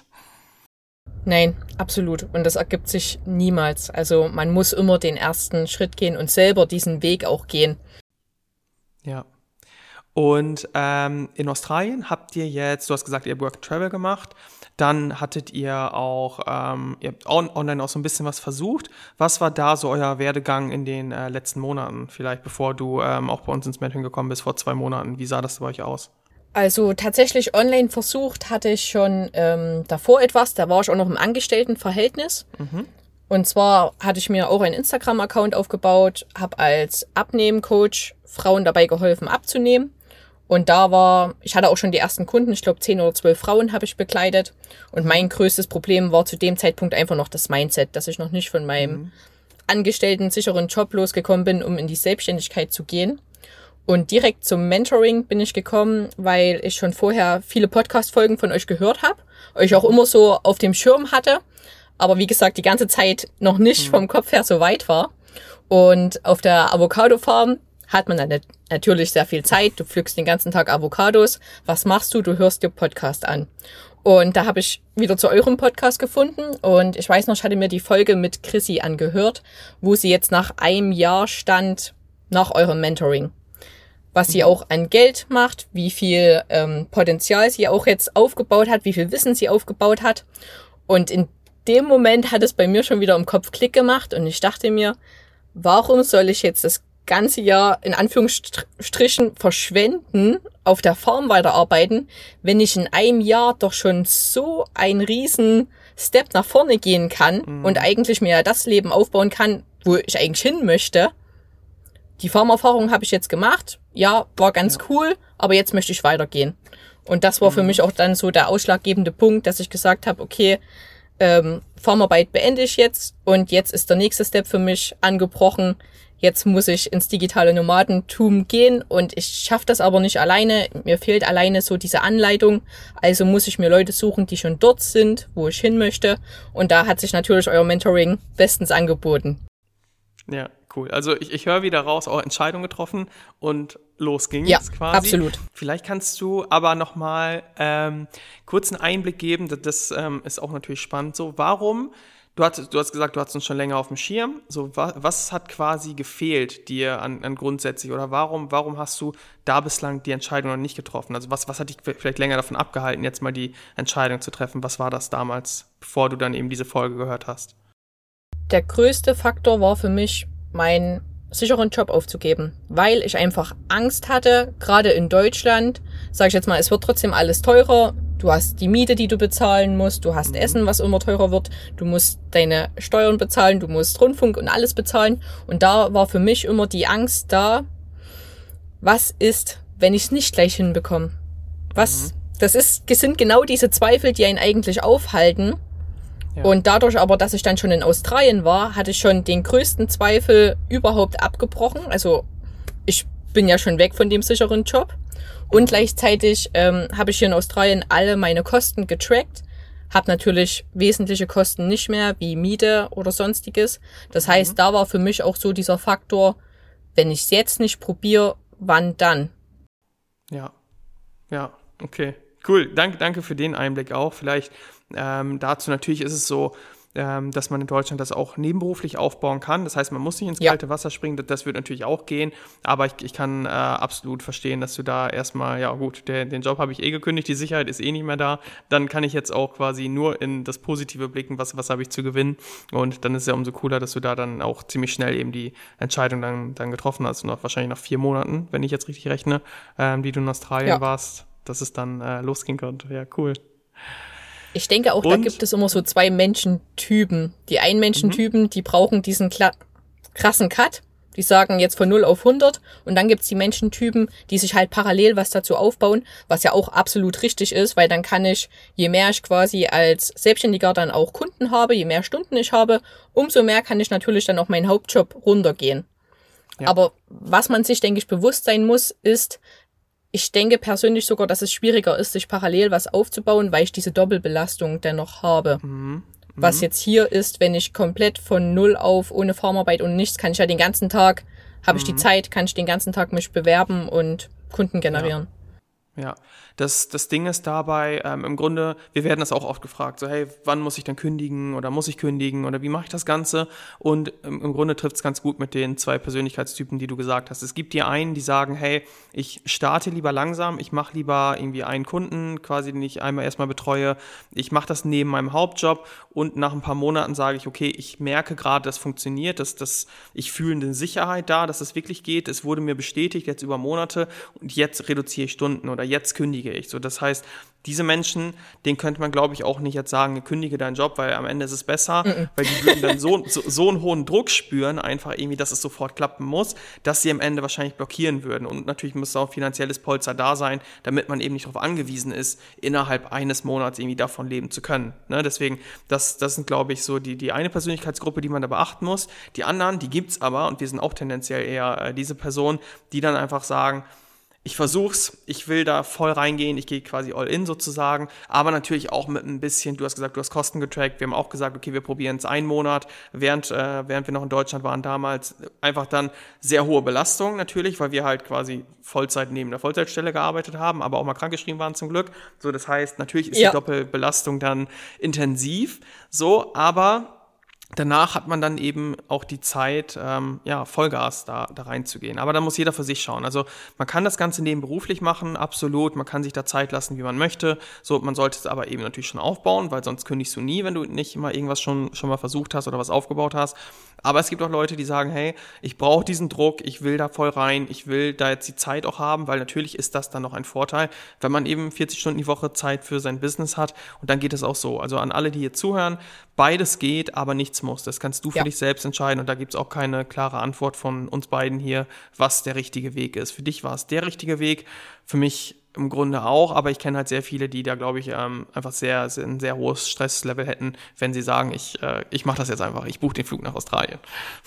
Speaker 3: Nein, absolut. Und das ergibt sich niemals. Also man muss immer den ersten Schritt gehen und selber diesen Weg auch gehen.
Speaker 2: Ja. Und ähm, in Australien habt ihr jetzt, du hast gesagt, ihr habt Work and Travel gemacht, dann hattet ihr auch, ähm, ihr habt on- online auch so ein bisschen was versucht. Was war da so euer Werdegang in den äh, letzten Monaten, vielleicht bevor du ähm, auch bei uns ins Mentoring gekommen bist, vor zwei Monaten? Wie sah das bei euch aus?
Speaker 3: Also tatsächlich online versucht hatte ich schon ähm, davor etwas, da war ich auch noch im Angestelltenverhältnis. Mhm. Und zwar hatte ich mir auch einen Instagram-Account aufgebaut, habe als Abnehmen-Coach Frauen dabei geholfen abzunehmen. Und da war, ich hatte auch schon die ersten Kunden, ich glaube zehn oder zwölf Frauen habe ich begleitet. Und mein größtes Problem war zu dem Zeitpunkt einfach noch das Mindset, dass ich noch nicht von meinem mhm. angestellten, sicheren Job losgekommen bin, um in die Selbstständigkeit zu gehen. Und direkt zum Mentoring bin ich gekommen, weil ich schon vorher viele Podcast-Folgen von euch gehört habe, euch auch immer so auf dem Schirm hatte, aber wie gesagt, die ganze Zeit noch nicht mhm. vom Kopf her so weit war. Und auf der Avocado-Farm hat man dann natürlich sehr viel Zeit. Du pflückst den ganzen Tag Avocados. Was machst du? Du hörst dir Podcast an. Und da habe ich wieder zu eurem Podcast gefunden. Und ich weiß noch, ich hatte mir die Folge mit Chrissy angehört, wo sie jetzt nach einem Jahr stand nach eurem Mentoring. Was sie auch an Geld macht, wie viel ähm, Potenzial sie auch jetzt aufgebaut hat, wie viel Wissen sie aufgebaut hat. Und in dem Moment hat es bei mir schon wieder im Kopf Klick gemacht. Und ich dachte mir, warum soll ich jetzt das ganze Jahr in Anführungsstrichen verschwenden, auf der Farm weiterarbeiten, wenn ich in einem Jahr doch schon so einen riesen Step nach vorne gehen kann mhm. und eigentlich mir das Leben aufbauen kann, wo ich eigentlich hin möchte. Die Farmerfahrung habe ich jetzt gemacht. Ja, war ganz ja. cool, aber jetzt möchte ich weitergehen. Und das war mhm. für mich auch dann so der ausschlaggebende Punkt, dass ich gesagt habe, okay, ähm, Farmarbeit beende ich jetzt und jetzt ist der nächste Step für mich angebrochen. Jetzt muss ich ins digitale Nomadentum gehen und ich schaffe das aber nicht alleine. Mir fehlt alleine so diese Anleitung. Also muss ich mir Leute suchen, die schon dort sind, wo ich hin möchte. Und da hat sich natürlich euer Mentoring bestens angeboten.
Speaker 2: Ja, cool. Also ich, ich höre wieder raus, auch Entscheidung getroffen und los ging's
Speaker 3: ja,
Speaker 2: quasi.
Speaker 3: Absolut.
Speaker 2: Vielleicht kannst du aber nochmal ähm, kurz einen Einblick geben, das, das ähm, ist auch natürlich spannend. So, warum, du hast, du hast gesagt, du hast uns schon länger auf dem Schirm, so was, was hat quasi gefehlt dir an, an grundsätzlich oder warum, warum hast du da bislang die Entscheidung noch nicht getroffen? Also was, was hat dich vielleicht länger davon abgehalten, jetzt mal die Entscheidung zu treffen? Was war das damals, bevor du dann eben diese Folge gehört hast?
Speaker 3: Der größte Faktor war für mich, meinen sicheren Job aufzugeben, weil ich einfach Angst hatte, gerade in Deutschland, sage ich jetzt mal, es wird trotzdem alles teurer, du hast die Miete, die du bezahlen musst, du hast mhm. Essen, was immer teurer wird, du musst deine Steuern bezahlen, du musst Rundfunk und alles bezahlen und da war für mich immer die Angst da, was ist, wenn ich es nicht gleich hinbekomme? Was, mhm. das ist, sind genau diese Zweifel, die einen eigentlich aufhalten. Ja. Und dadurch aber, dass ich dann schon in Australien war, hatte ich schon den größten Zweifel überhaupt abgebrochen. Also ich bin ja schon weg von dem sicheren Job. Und gleichzeitig ähm, habe ich hier in Australien alle meine Kosten getrackt. Habe natürlich wesentliche Kosten nicht mehr, wie Miete oder sonstiges. Das heißt, mhm. da war für mich auch so dieser Faktor, wenn ich es jetzt nicht probiere, wann dann?
Speaker 2: Ja, ja, okay. Cool, danke, danke für den Einblick auch. Vielleicht ähm, dazu natürlich ist es so, ähm, dass man in Deutschland das auch nebenberuflich aufbauen kann. Das heißt, man muss nicht ins
Speaker 3: ja.
Speaker 2: kalte Wasser springen, das, das wird natürlich auch gehen. Aber ich, ich kann äh, absolut verstehen, dass du da erstmal, ja gut, der, den Job habe ich eh gekündigt, die Sicherheit ist eh nicht mehr da. Dann kann ich jetzt auch quasi nur in das Positive blicken, was, was habe ich zu gewinnen. Und dann ist es ja umso cooler, dass du da dann auch ziemlich schnell eben die Entscheidung dann, dann getroffen hast. Noch wahrscheinlich nach vier Monaten, wenn ich jetzt richtig rechne, ähm, die du in Australien ja. warst, dass es dann äh, losgehen konnte. Ja, cool.
Speaker 3: Ich denke auch, und? Da gibt es immer so zwei Menschentypen. Die einen Menschentypen, mhm. die brauchen diesen kla- krassen Cut. Die sagen jetzt von null auf hundert. Und dann gibt's die Menschentypen, die sich halt parallel was dazu aufbauen, was ja auch absolut richtig ist, weil dann kann ich, je mehr ich quasi als Selbstständiger dann auch Kunden habe, je mehr Stunden ich habe, umso mehr kann ich natürlich dann auch meinen Hauptjob runtergehen. Ja. Aber was man sich, denke ich, bewusst sein muss, ist, ich denke persönlich sogar, dass es schwieriger ist, sich parallel was aufzubauen, weil ich diese Doppelbelastung dennoch habe.
Speaker 2: Mhm.
Speaker 3: Was jetzt hier ist, wenn ich komplett von null auf, ohne Farmarbeit und nichts, kann ich ja den ganzen Tag, habe ich die Zeit, kann ich den ganzen Tag mich bewerben und Kunden generieren.
Speaker 2: Ja, ja. Das, das Ding ist dabei, ähm, im Grunde, wir werden das auch oft gefragt, so hey, wann muss ich dann kündigen oder muss ich kündigen oder wie mache ich das Ganze? Und im, im Grunde trifft es ganz gut mit den zwei Persönlichkeitstypen, die du gesagt hast. Es gibt die einen, die sagen, hey, ich starte lieber langsam, ich mache lieber irgendwie einen Kunden, quasi den ich einmal erstmal betreue, ich mache das neben meinem Hauptjob und nach ein paar Monaten sage ich, okay, ich merke gerade, das funktioniert, dass, dass ich fühle eine Sicherheit da, dass es wirklich geht, es wurde mir bestätigt jetzt über Monate und jetzt reduziere ich Stunden oder jetzt kündige ich. So, das heißt, diese Menschen, denen könnte man, glaube ich, auch nicht jetzt sagen, kündige deinen Job, weil am Ende ist es besser, mm-mm. weil die würden dann so, so, so einen hohen Druck spüren, einfach irgendwie, dass es sofort klappen muss, dass sie am Ende wahrscheinlich blockieren würden. Und natürlich muss auch finanzielles Polster da sein, damit man eben nicht darauf angewiesen ist, innerhalb eines Monats irgendwie davon leben zu können. Ne? Deswegen, das, das sind, glaube ich, so die, die eine Persönlichkeitsgruppe, die man da beachten muss. Die anderen, die gibt's aber, und wir sind auch tendenziell eher äh, diese Personen, die dann einfach sagen, ich versuch's, ich will da voll reingehen, ich gehe quasi all in sozusagen, aber natürlich auch mit ein bisschen, du hast gesagt, du hast Kosten getrackt, wir haben auch gesagt, okay, wir probieren es einen Monat, während äh, während wir noch in Deutschland waren damals, einfach dann sehr hohe Belastung natürlich, weil wir halt quasi Vollzeit neben der Vollzeitstelle gearbeitet haben, aber auch mal krankgeschrieben waren zum Glück, so das heißt, natürlich ist ja. die Doppelbelastung dann intensiv, so, aber danach hat man dann eben auch die Zeit, ähm, ja, Vollgas da, da reinzugehen. Aber da muss jeder für sich schauen. Also man kann das Ganze nebenberuflich machen, absolut. Man kann sich da Zeit lassen, wie man möchte. So, man sollte es aber eben natürlich schon aufbauen, weil sonst kündigst du nie, wenn du nicht immer irgendwas schon, schon mal versucht hast oder was aufgebaut hast. Aber es gibt auch Leute, die sagen, hey, ich brauche diesen Druck, ich will da voll rein, ich will da jetzt die Zeit auch haben, weil natürlich ist das dann noch ein Vorteil, wenn man eben vierzig Stunden die Woche Zeit für sein Business hat. Und dann geht es auch so. Also an alle, die hier zuhören, beides geht, aber nichts muss. Das kannst du für ja. dich selbst entscheiden und da gibt es auch keine klare Antwort von uns beiden hier, was der richtige Weg ist. Für dich war es der richtige Weg, für mich im Grunde auch, aber ich kenne halt sehr viele, die da, glaube ich, ähm, einfach sehr, sehr ein sehr hohes Stresslevel hätten, wenn sie sagen, ich, äh, ich mache das jetzt einfach, ich buche den Flug nach Australien.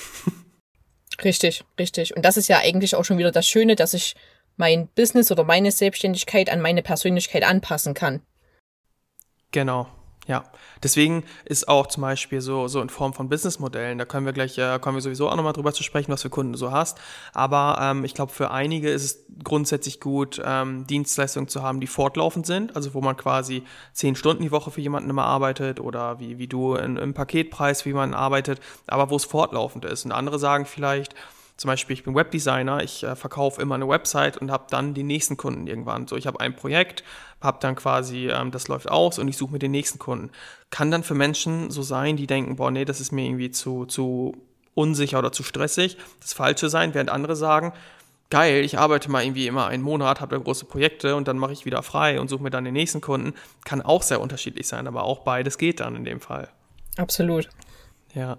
Speaker 3: Richtig, richtig. Und das ist ja eigentlich auch schon wieder das Schöne, dass ich mein Business oder meine Selbstständigkeit an meine Persönlichkeit anpassen kann.
Speaker 2: Genau. Ja, deswegen ist auch zum Beispiel so, so in Form von Businessmodellen, da können wir gleich, äh, kommen wir sowieso auch nochmal drüber zu sprechen, was für Kunden du so hast, aber ähm, ich glaube, für einige ist es grundsätzlich gut, ähm, Dienstleistungen zu haben, die fortlaufend sind, also wo man quasi zehn Stunden die Woche für jemanden immer arbeitet oder wie, wie du in, im Paketpreis für jemanden arbeitet, aber wo es fortlaufend ist. Und andere sagen vielleicht, zum Beispiel, ich bin Webdesigner, ich äh, verkaufe immer eine Website und habe dann die nächsten Kunden irgendwann. So, ich habe ein Projekt, habe dann quasi, ähm, das läuft aus und ich suche mir den nächsten Kunden. Kann dann für Menschen so sein, die denken, boah, nee, das ist mir irgendwie zu, zu unsicher oder zu stressig, das Falsche sein, während andere sagen, geil, ich arbeite mal irgendwie immer einen Monat, habe da große Projekte und dann mache ich wieder frei und suche mir dann den nächsten Kunden. Kann auch sehr unterschiedlich sein, aber auch beides geht dann in dem Fall.
Speaker 3: Absolut.
Speaker 2: Ja.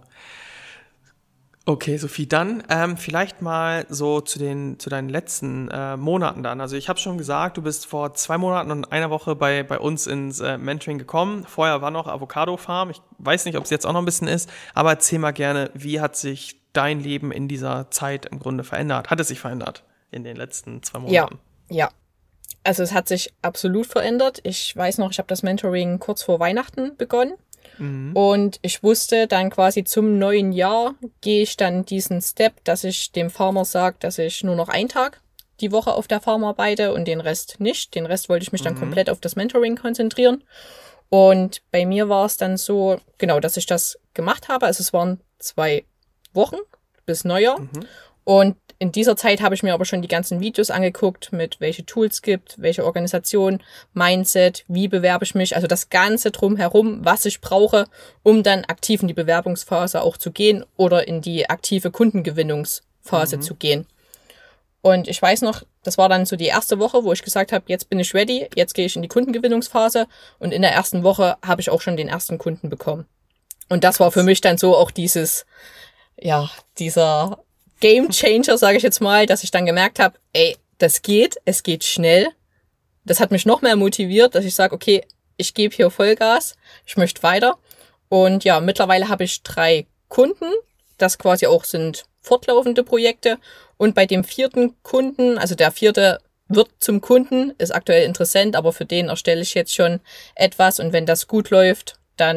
Speaker 2: Okay, Sophie, dann ähm, vielleicht mal so zu den zu deinen letzten äh, Monaten dann. Also ich habe schon gesagt, du bist vor zwei Monaten und einer Woche bei bei uns ins äh, Mentoring gekommen. Vorher war noch Avocado Farm. Ich weiß nicht, ob es jetzt auch noch ein bisschen ist, aber erzähl mal gerne, wie hat sich dein Leben in dieser Zeit im Grunde verändert? Hat es sich verändert in den letzten zwei Monaten?
Speaker 3: Ja, ja. Also es hat sich absolut verändert. Ich weiß noch, ich habe das Mentoring kurz vor Weihnachten begonnen. Mhm. Und ich wusste dann quasi zum neuen Jahr gehe ich dann diesen Step, dass ich dem Farmer sage, dass ich nur noch einen Tag die Woche auf der Farm arbeite und den Rest nicht. Den Rest wollte ich mich dann mhm. komplett auf das Mentoring konzentrieren. Und bei mir war es dann so, genau, dass ich das gemacht habe. Also es waren zwei Wochen bis Neujahr. Mhm. Und in dieser Zeit habe ich mir aber schon die ganzen Videos angeguckt, mit welche Tools gibt, welche Organisation, Mindset, wie bewerbe ich mich, also das Ganze drumherum, was ich brauche, um dann aktiv in die Bewerbungsphase auch zu gehen oder in die aktive Kundengewinnungsphase mhm. zu gehen. Und ich weiß noch, das war dann so die erste Woche, wo ich gesagt habe, jetzt bin ich ready, jetzt gehe ich in die Kundengewinnungsphase und in der ersten Woche habe ich auch schon den ersten Kunden bekommen. Und das war für mich dann so auch dieses, ja, dieser Game Changer, sage ich jetzt mal, dass ich dann gemerkt habe, ey, das geht, es geht schnell. Das hat mich noch mehr motiviert, dass ich sage, okay, ich gebe hier Vollgas, ich möchte weiter. Und ja, mittlerweile habe ich drei Kunden, das quasi auch sind fortlaufende Projekte. Und bei dem vierten Kunden, also der vierte wird zum Kunden, ist aktuell interessant, aber für den erstelle ich jetzt schon etwas. Und wenn das gut läuft, dann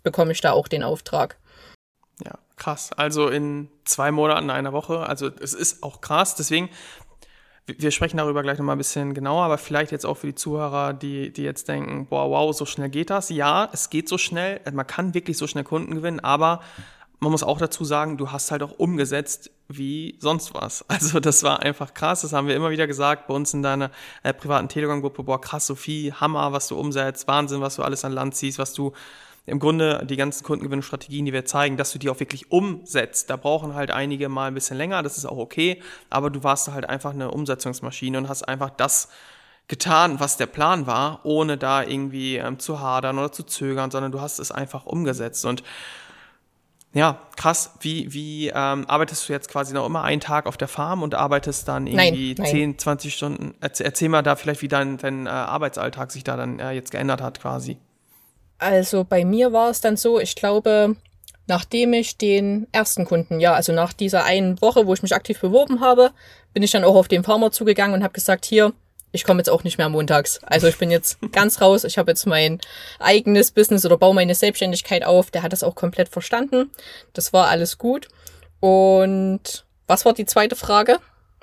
Speaker 3: bekomme ich da auch den Auftrag.
Speaker 2: Ja, krass. Also in zwei Monaten, einer Woche. Also es ist auch krass. Deswegen, wir sprechen darüber gleich nochmal ein bisschen genauer, aber vielleicht jetzt auch für die Zuhörer, die, die jetzt denken, boah, wow, so schnell geht das. Ja, es geht so schnell. Man kann wirklich so schnell Kunden gewinnen, aber man muss auch dazu sagen, du hast halt auch umgesetzt wie sonst was. Also das war einfach krass, das haben wir immer wieder gesagt bei uns in deiner äh, privaten Telegram-Gruppe. Boah, krass, Sophie, Hammer, was du umsetzt, Wahnsinn, was du alles an Land ziehst, was du im Grunde die ganzen Kundengewinnstrategien, die wir zeigen, dass du die auch wirklich umsetzt. Da brauchen halt einige mal ein bisschen länger, das ist auch okay, aber du warst halt einfach eine Umsetzungsmaschine und hast einfach das getan, was der Plan war, ohne da irgendwie ähm, zu hadern oder zu zögern, sondern du hast es einfach umgesetzt. Und ja, krass. Wie, wie ähm, arbeitest du jetzt quasi noch immer einen Tag auf der Farm und arbeitest dann irgendwie
Speaker 3: nein, nein.
Speaker 2: zehn, zwanzig Stunden? Erzähl, erzähl mal da vielleicht, wie dein, dein äh, Arbeitsalltag sich da dann äh, jetzt geändert hat quasi.
Speaker 3: Also bei mir war es dann so, ich glaube, nachdem ich den ersten Kunden, ja, also nach dieser einen Woche, wo ich mich aktiv beworben habe, bin ich dann auch auf den Farmer zugegangen und habe gesagt, hier, ich komme jetzt auch nicht mehr montags. Also ich bin jetzt ganz raus. Ich habe jetzt mein eigenes Business oder baue meine Selbstständigkeit auf. Der hat das auch komplett verstanden. Das war alles gut. Und was war die zweite Frage?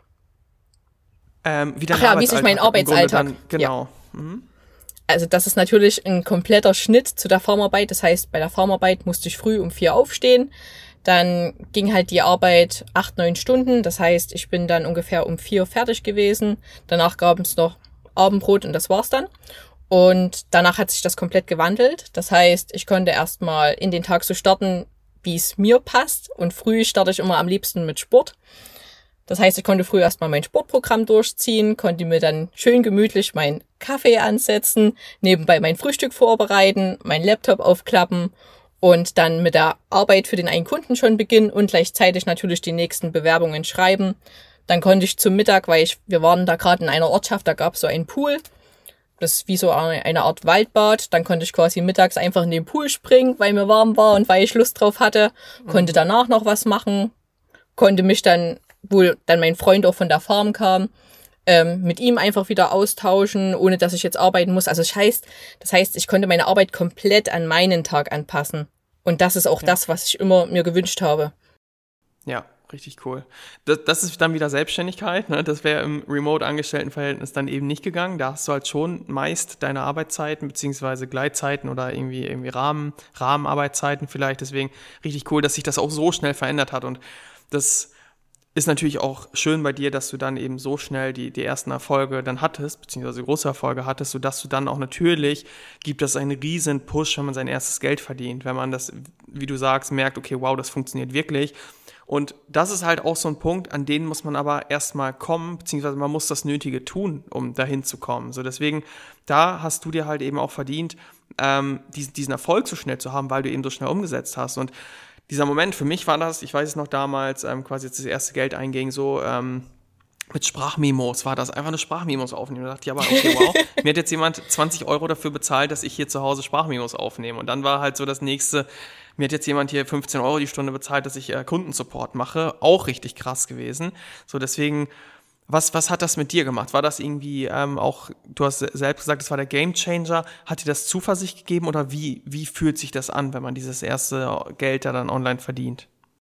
Speaker 2: Ähm, wie dein
Speaker 3: Ach ja, wie sich mein Arbeitsalltag.
Speaker 2: Dann, genau.
Speaker 3: Ja.
Speaker 2: Mhm.
Speaker 3: Also das ist natürlich ein kompletter Schnitt zu der Farmarbeit. Das heißt, bei der Farmarbeit musste ich früh um vier aufstehen. Dann ging halt die Arbeit acht, neun Stunden. Das heißt, ich bin dann ungefähr um vier fertig gewesen. Danach gab es noch Abendbrot und das war's dann. Und danach hat sich das komplett gewandelt. Das heißt, ich konnte erstmal in den Tag so starten, wie es mir passt. Und früh starte ich immer am liebsten mit Sport. Das heißt, ich konnte früh erstmal mein Sportprogramm durchziehen, konnte mir dann schön gemütlich meinen Kaffee ansetzen, nebenbei mein Frühstück vorbereiten, meinen Laptop aufklappen und dann mit der Arbeit für den einen Kunden schon beginnen und gleichzeitig natürlich die nächsten Bewerbungen schreiben. Dann konnte ich zum Mittag, weil ich, wir waren da gerade in einer Ortschaft, da gab es so einen Pool. Das ist wie so eine Art Waldbad. Dann konnte ich quasi mittags einfach in den Pool springen, weil mir warm war und weil ich Lust drauf hatte. Konnte danach noch was machen. Konnte mich dann, wo dann mein Freund auch von der Farm kam, ähm, mit ihm einfach wieder austauschen, ohne dass ich jetzt arbeiten muss. Also das heißt, das heißt, ich konnte meine Arbeit komplett an meinen Tag anpassen. Und das ist auch ja. das, was ich immer mir gewünscht habe.
Speaker 2: Ja, richtig cool. Das, das ist dann wieder Selbstständigkeit, ne? Das wäre im Remote-Angestelltenverhältnis dann eben nicht gegangen. Da hast du halt schon meist deine Arbeitszeiten beziehungsweise Gleitzeiten oder irgendwie, irgendwie Rahmen, Rahmenarbeitszeiten vielleicht. Deswegen richtig cool, dass sich das auch so schnell verändert hat. Und das ist natürlich auch schön bei dir, dass du dann eben so schnell die, die ersten Erfolge dann hattest, beziehungsweise große Erfolge hattest, sodass du dann auch natürlich, gibt das einen riesen Push, wenn man sein erstes Geld verdient, wenn man das, wie du sagst, merkt, okay, wow, das funktioniert wirklich. Und das ist halt auch so ein Punkt, an den muss man aber erstmal kommen, beziehungsweise man muss das Nötige tun, um dahin zu kommen. So deswegen, da hast du dir halt eben auch verdient, ähm, diesen, diesen Erfolg so schnell zu haben, weil du eben so schnell umgesetzt hast. Und dieser Moment, für mich war das, ich weiß es noch damals, ähm, quasi jetzt das erste Geld einging, so ähm, mit Sprachmemos war das, einfach eine Sprachmemos aufnehmen. Da dachte ich, aber okay, wow, mir hat jetzt jemand zwanzig Euro dafür bezahlt, dass ich hier zu Hause Sprachmemos aufnehme. Und dann war halt so das nächste, mir hat jetzt jemand hier fünfzehn Euro die Stunde bezahlt, dass ich äh, Kundensupport mache. Auch richtig krass gewesen. So deswegen, was, was hat das mit dir gemacht? War das irgendwie ähm, auch, du hast selbst gesagt, das war der Gamechanger. Hat dir das Zuversicht gegeben oder wie, wie fühlt sich das an, wenn man dieses erste Geld da dann online verdient?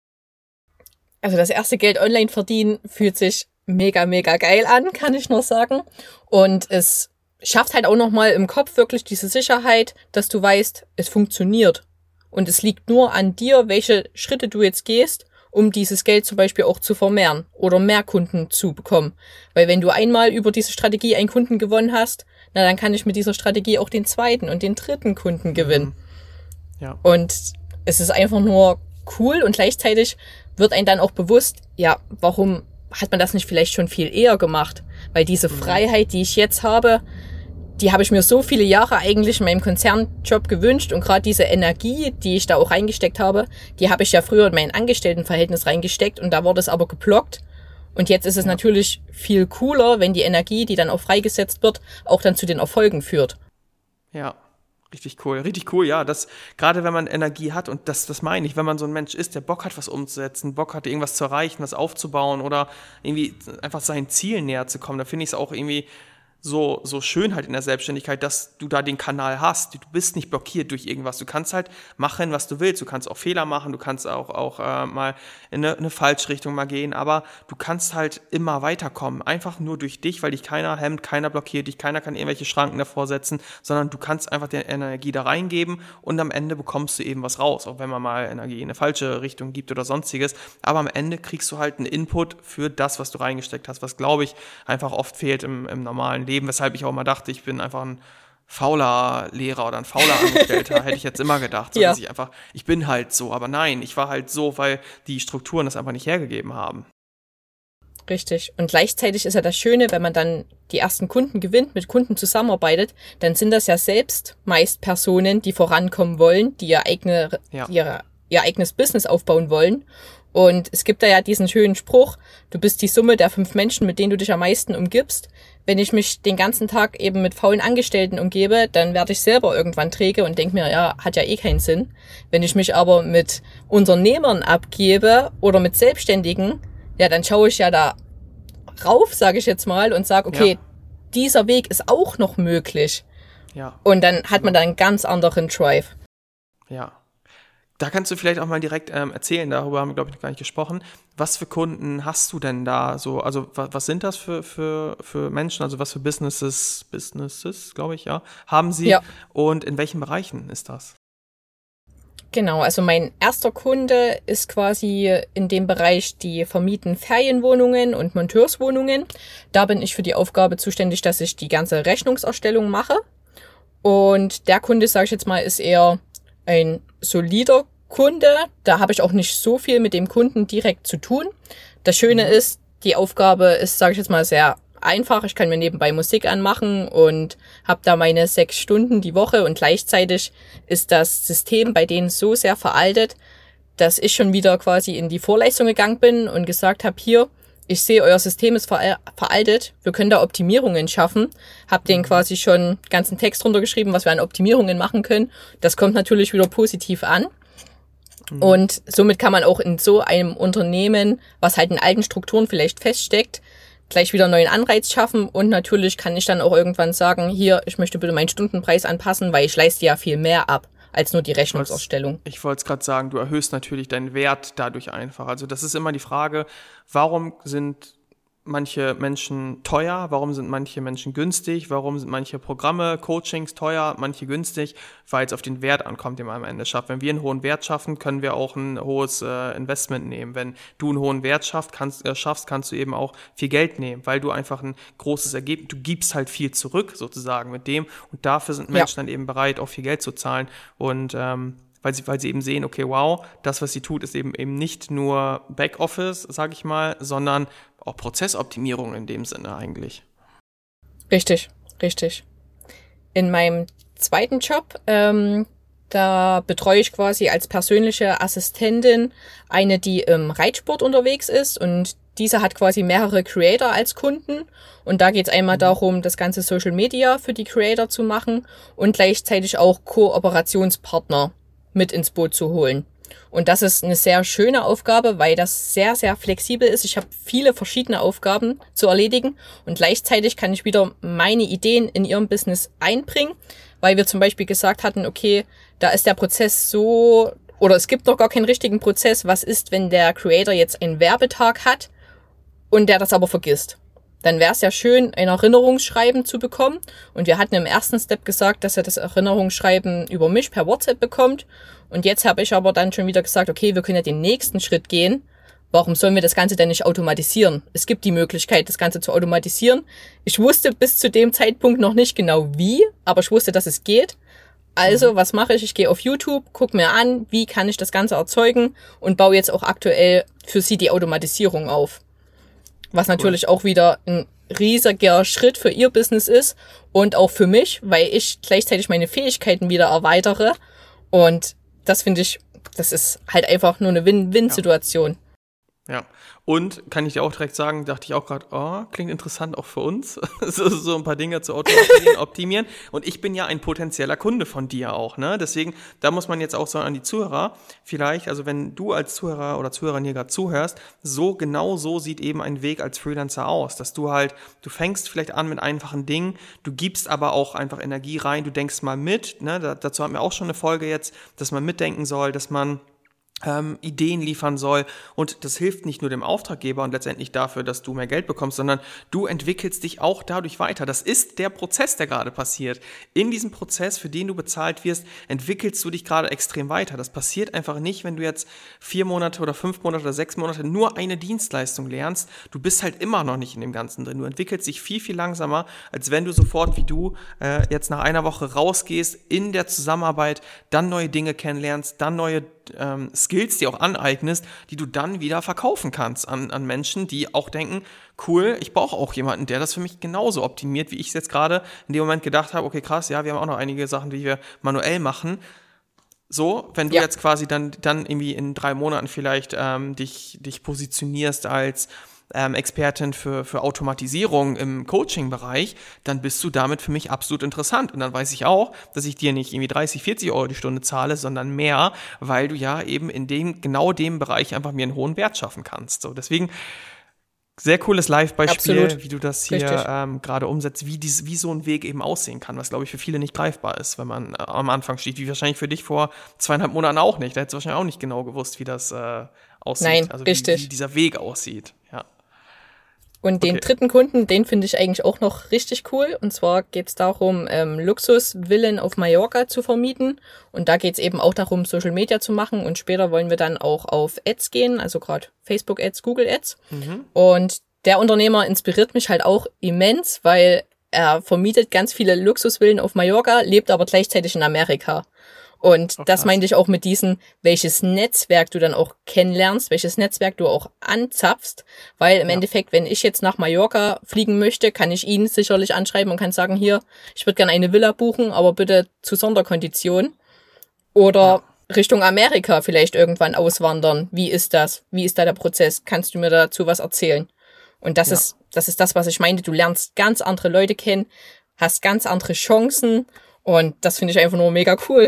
Speaker 3: Also das erste Geld online verdienen fühlt sich mega, mega geil an, kann ich nur sagen. Und es schafft halt auch nochmal im Kopf wirklich diese Sicherheit, dass du weißt, es funktioniert. Und es liegt nur an dir, welche Schritte du jetzt gehst, um dieses Geld zum Beispiel auch zu vermehren oder mehr Kunden zu bekommen. Weil wenn du einmal über diese Strategie einen Kunden gewonnen hast, na dann kann ich mit dieser Strategie auch den zweiten und den dritten Kunden gewinnen.
Speaker 2: Ja.
Speaker 3: Und es ist einfach nur cool und gleichzeitig wird einem dann auch bewusst, ja, warum hat man das nicht vielleicht schon viel eher gemacht? Weil diese mhm. Freiheit, die ich jetzt habe, die habe ich mir so viele Jahre eigentlich in meinem Konzernjob gewünscht und gerade diese Energie, die ich da auch reingesteckt habe, die habe ich ja früher in mein Angestelltenverhältnis reingesteckt und da wurde es aber geblockt. Und jetzt ist es ja. natürlich viel cooler, wenn die Energie, die dann auch freigesetzt wird, auch dann zu den Erfolgen führt.
Speaker 2: Ja, richtig cool, richtig cool, ja, das, gerade wenn man Energie hat und das, das meine ich, wenn man so ein Mensch ist, der Bock hat, was umzusetzen, Bock hat, irgendwas zu erreichen, was aufzubauen oder irgendwie einfach seinen Zielen näher zu kommen, da finde ich es auch irgendwie so, so schön halt in der Selbstständigkeit, dass du da den Kanal hast. Du bist nicht blockiert durch irgendwas. Du kannst halt machen, was du willst. Du kannst auch Fehler machen, du kannst auch, auch äh, mal in eine, eine Falschrichtung mal gehen, aber du kannst halt immer weiterkommen. Einfach nur durch dich, weil dich keiner hemmt, keiner blockiert dich, keiner kann irgendwelche Schranken davor setzen, sondern du kannst einfach die Energie da reingeben und am Ende bekommst du eben was raus, auch wenn man mal Energie in eine falsche Richtung gibt oder sonstiges. Aber am Ende kriegst du halt einen Input für das, was du reingesteckt hast, was, glaube ich, einfach oft fehlt im, im normalen Leben. Weshalb ich auch mal dachte, ich bin einfach ein fauler Lehrer oder ein fauler Angestellter, hätte ich jetzt immer gedacht. So,
Speaker 3: ja.
Speaker 2: dass ich einfach, ich bin halt so, aber nein, ich war halt so, weil die Strukturen das einfach nicht hergegeben haben.
Speaker 3: Richtig. Und gleichzeitig ist ja das Schöne, wenn man dann die ersten Kunden gewinnt, mit Kunden zusammenarbeitet, dann sind das ja selbst meist Personen, die vorankommen wollen, die ihr, eigene,
Speaker 2: ja.
Speaker 3: ihre, ihr eigenes Business aufbauen wollen. Und es gibt da ja diesen schönen Spruch, du bist die Summe der fünf Menschen, mit denen du dich am meisten umgibst. Wenn ich mich den ganzen Tag eben mit faulen Angestellten umgebe, dann werde ich selber irgendwann träge und denke mir, ja, hat ja eh keinen Sinn. Wenn ich mich aber mit Unternehmern abgebe oder mit Selbstständigen, ja, dann schaue ich ja da rauf, sage ich jetzt mal, und sage, okay, ja. dieser Weg ist auch noch möglich.
Speaker 2: Ja.
Speaker 3: Und dann hat man da einen ganz anderen Drive.
Speaker 2: Ja. Da kannst du vielleicht auch mal direkt ähm, erzählen, darüber haben wir, glaube ich, noch gar nicht gesprochen. Was für Kunden hast du denn da so? Also was, was sind das für, für, für Menschen? Also was für Businesses, Businesses, glaube ich, ja, haben sie?
Speaker 3: Ja.
Speaker 2: Und in welchen Bereichen ist das?
Speaker 3: Genau, also mein erster Kunde ist quasi in dem Bereich, die vermieten Ferienwohnungen und Monteurswohnungen. Da bin ich für die Aufgabe zuständig, dass ich die ganze Rechnungsausstellung mache. Und der Kunde, sage ich jetzt mal, ist eher ein solider Kunde. Da habe ich auch nicht so viel mit dem Kunden direkt zu tun. Das Schöne ist, die Aufgabe ist, sage ich jetzt mal, sehr einfach. Ich kann mir nebenbei Musik anmachen und habe da meine sechs Stunden die Woche. Und gleichzeitig ist das System bei denen so sehr veraltet, dass ich schon wieder quasi in die Vorleistung gegangen bin und gesagt habe, hier, ich sehe, euer System ist veraltet, wir können da Optimierungen schaffen. Hab denen quasi schon einen ganzen Text runtergeschrieben, was wir an Optimierungen machen können. Das kommt natürlich wieder positiv an. Mhm. Und somit kann man auch in so einem Unternehmen, was halt in alten Strukturen vielleicht feststeckt, gleich wieder einen neuen Anreiz schaffen. Und natürlich kann ich dann auch irgendwann sagen, hier, ich möchte bitte meinen Stundenpreis anpassen, weil ich leiste ja viel mehr ab als nur die Rechnungsausstellung.
Speaker 2: Ich wollte es gerade sagen, du erhöhst natürlich deinen Wert dadurch einfach. Also das ist immer die Frage, warum sind manche Menschen teuer, warum sind manche Menschen günstig, warum sind manche Programme, Coachings teuer, manche günstig, weil es auf den Wert ankommt, den man am Ende schafft. Wenn wir einen hohen Wert schaffen, können wir auch ein hohes äh, Investment nehmen. Wenn du einen hohen Wert schaffst kannst, äh, schaffst, kannst du eben auch viel Geld nehmen, weil du einfach ein großes Ergebnis, du gibst halt viel zurück sozusagen mit dem und dafür sind Menschen ja. dann eben bereit, auch viel Geld zu zahlen und ähm, weil sie, weil sie eben sehen, okay, wow, das, was sie tut, ist eben eben nicht nur Backoffice, sage ich mal, sondern auch Prozessoptimierung in dem Sinne eigentlich.
Speaker 3: Richtig, richtig. In meinem zweiten Job, ähm, da betreue ich quasi als persönliche Assistentin eine, die im Reitsport unterwegs ist und diese hat quasi mehrere Creator als Kunden und da geht es einmal mhm. darum, das ganze Social Media für die Creator zu machen und gleichzeitig auch Kooperationspartner mit ins Boot zu holen. Und das ist eine sehr schöne Aufgabe, weil das sehr, sehr flexibel ist. Ich habe viele verschiedene Aufgaben zu erledigen und gleichzeitig kann ich wieder meine Ideen in ihrem Business einbringen, weil wir zum Beispiel gesagt hatten, okay, da ist der Prozess so, oder es gibt noch gar keinen richtigen Prozess. Was ist, wenn der Creator jetzt einen Werbetag hat und der das aber vergisst? Dann wäre es ja schön, ein Erinnerungsschreiben zu bekommen. Und wir hatten im ersten Step gesagt, dass er das Erinnerungsschreiben über mich per WhatsApp bekommt. Und jetzt habe ich aber dann schon wieder gesagt, okay, wir können ja den nächsten Schritt gehen. Warum sollen wir das Ganze denn nicht automatisieren? Es gibt die Möglichkeit, das Ganze zu automatisieren. Ich wusste bis zu dem Zeitpunkt noch nicht genau wie, aber ich wusste, dass es geht. Also, was mache ich? Ich gehe auf YouTube, gucke mir an, wie kann ich das Ganze erzeugen und baue jetzt auch aktuell für sie die Automatisierung auf. Was natürlich auch wieder ein riesiger Schritt für ihr Business ist und auch für mich, weil ich gleichzeitig meine Fähigkeiten wieder erweitere. Und das finde ich, das ist halt einfach nur eine Win-Win-Situation.
Speaker 2: Ja, und kann ich dir auch direkt sagen, dachte ich auch gerade, oh, klingt interessant auch für uns, so, so ein paar Dinge zu automatisieren, optimieren. Und ich bin ja ein potenzieller Kunde von dir auch, ne? Deswegen, da muss man jetzt auch so an die Zuhörer, vielleicht, also wenn du als Zuhörer oder Zuhörerin hier gerade zuhörst, so genau so sieht eben ein Weg als Freelancer aus, dass du halt, du fängst vielleicht an mit einfachen Dingen, du gibst aber auch einfach Energie rein, du denkst mal mit, ne? Da, dazu haben wir auch schon eine Folge jetzt, dass man mitdenken soll, dass man Ähm, Ideen liefern soll, und das hilft nicht nur dem Auftraggeber und letztendlich dafür, dass du mehr Geld bekommst, sondern du entwickelst dich auch dadurch weiter. Das ist der Prozess, der gerade passiert. In diesem Prozess, für den du bezahlt wirst, entwickelst du dich gerade extrem weiter. Das passiert einfach nicht, wenn du jetzt vier Monate oder fünf Monate oder sechs Monate nur eine Dienstleistung lernst. Du bist halt immer noch nicht in dem Ganzen drin. Du entwickelst dich viel, viel langsamer, als wenn du sofort wie du äh, jetzt nach einer Woche rausgehst, in der Zusammenarbeit, dann neue Dinge kennenlernst, dann neue ähm, Skills dir auch aneignest, die du dann wieder verkaufen kannst an, an Menschen, die auch denken, cool, ich brauche auch jemanden, der das für mich genauso optimiert, wie ich es jetzt gerade in dem Moment gedacht habe, okay, krass, ja, wir haben auch noch einige Sachen, die wir manuell machen. So, wenn du ja. jetzt quasi dann, dann irgendwie in drei Monaten vielleicht ähm, dich, dich positionierst als Ähm, Expertin für, für Automatisierung im Coaching-Bereich, dann bist du damit für mich absolut interessant. Und dann weiß ich auch, dass ich dir nicht irgendwie dreißig, vierzig Euro die Stunde zahle, sondern mehr, weil du ja eben in dem, genau dem Bereich einfach mir einen hohen Wert schaffen kannst. So, deswegen sehr cooles Live-Beispiel, Absolut. wie du das hier ähm, gerade umsetzt, wie, dies, wie so ein Weg eben aussehen kann, was, glaube ich, für viele nicht greifbar ist, wenn man äh, am Anfang steht, wie wahrscheinlich für dich vor zweieinhalb Monaten auch nicht. Da hättest du wahrscheinlich auch nicht genau gewusst, wie das äh, aussieht.
Speaker 3: Nein,
Speaker 2: also
Speaker 3: richtig.
Speaker 2: Wie, wie dieser Weg aussieht, ja.
Speaker 3: Und den okay. dritten Kunden, den finde ich eigentlich auch noch richtig cool. Und zwar geht es darum, ähm, Luxusvillen auf Mallorca zu vermieten. Und da geht es eben auch darum, Social Media zu machen. Und später wollen wir dann auch auf Ads gehen, also gerade Facebook Ads, Google Ads. Mhm. Und der Unternehmer inspiriert mich halt auch immens, weil er vermietet ganz viele Luxusvillen auf Mallorca, lebt aber gleichzeitig in Amerika. Und oh, das meinte ich auch mit diesem, welches Netzwerk du dann auch kennenlernst, welches Netzwerk du auch anzapfst, weil im ja. Endeffekt, wenn ich jetzt nach Mallorca fliegen möchte, kann ich ihn sicherlich anschreiben und kann sagen, hier, ich würde gerne eine Villa buchen, aber bitte zu Sonderkonditionen. Oder ja. Richtung Amerika vielleicht irgendwann auswandern. Wie ist das? Wie ist da der Prozess? Kannst du mir dazu was erzählen? Und das ja. ist, das ist das, was ich meinte. Du lernst ganz andere Leute kennen, hast ganz andere Chancen, und das finde ich einfach nur mega cool.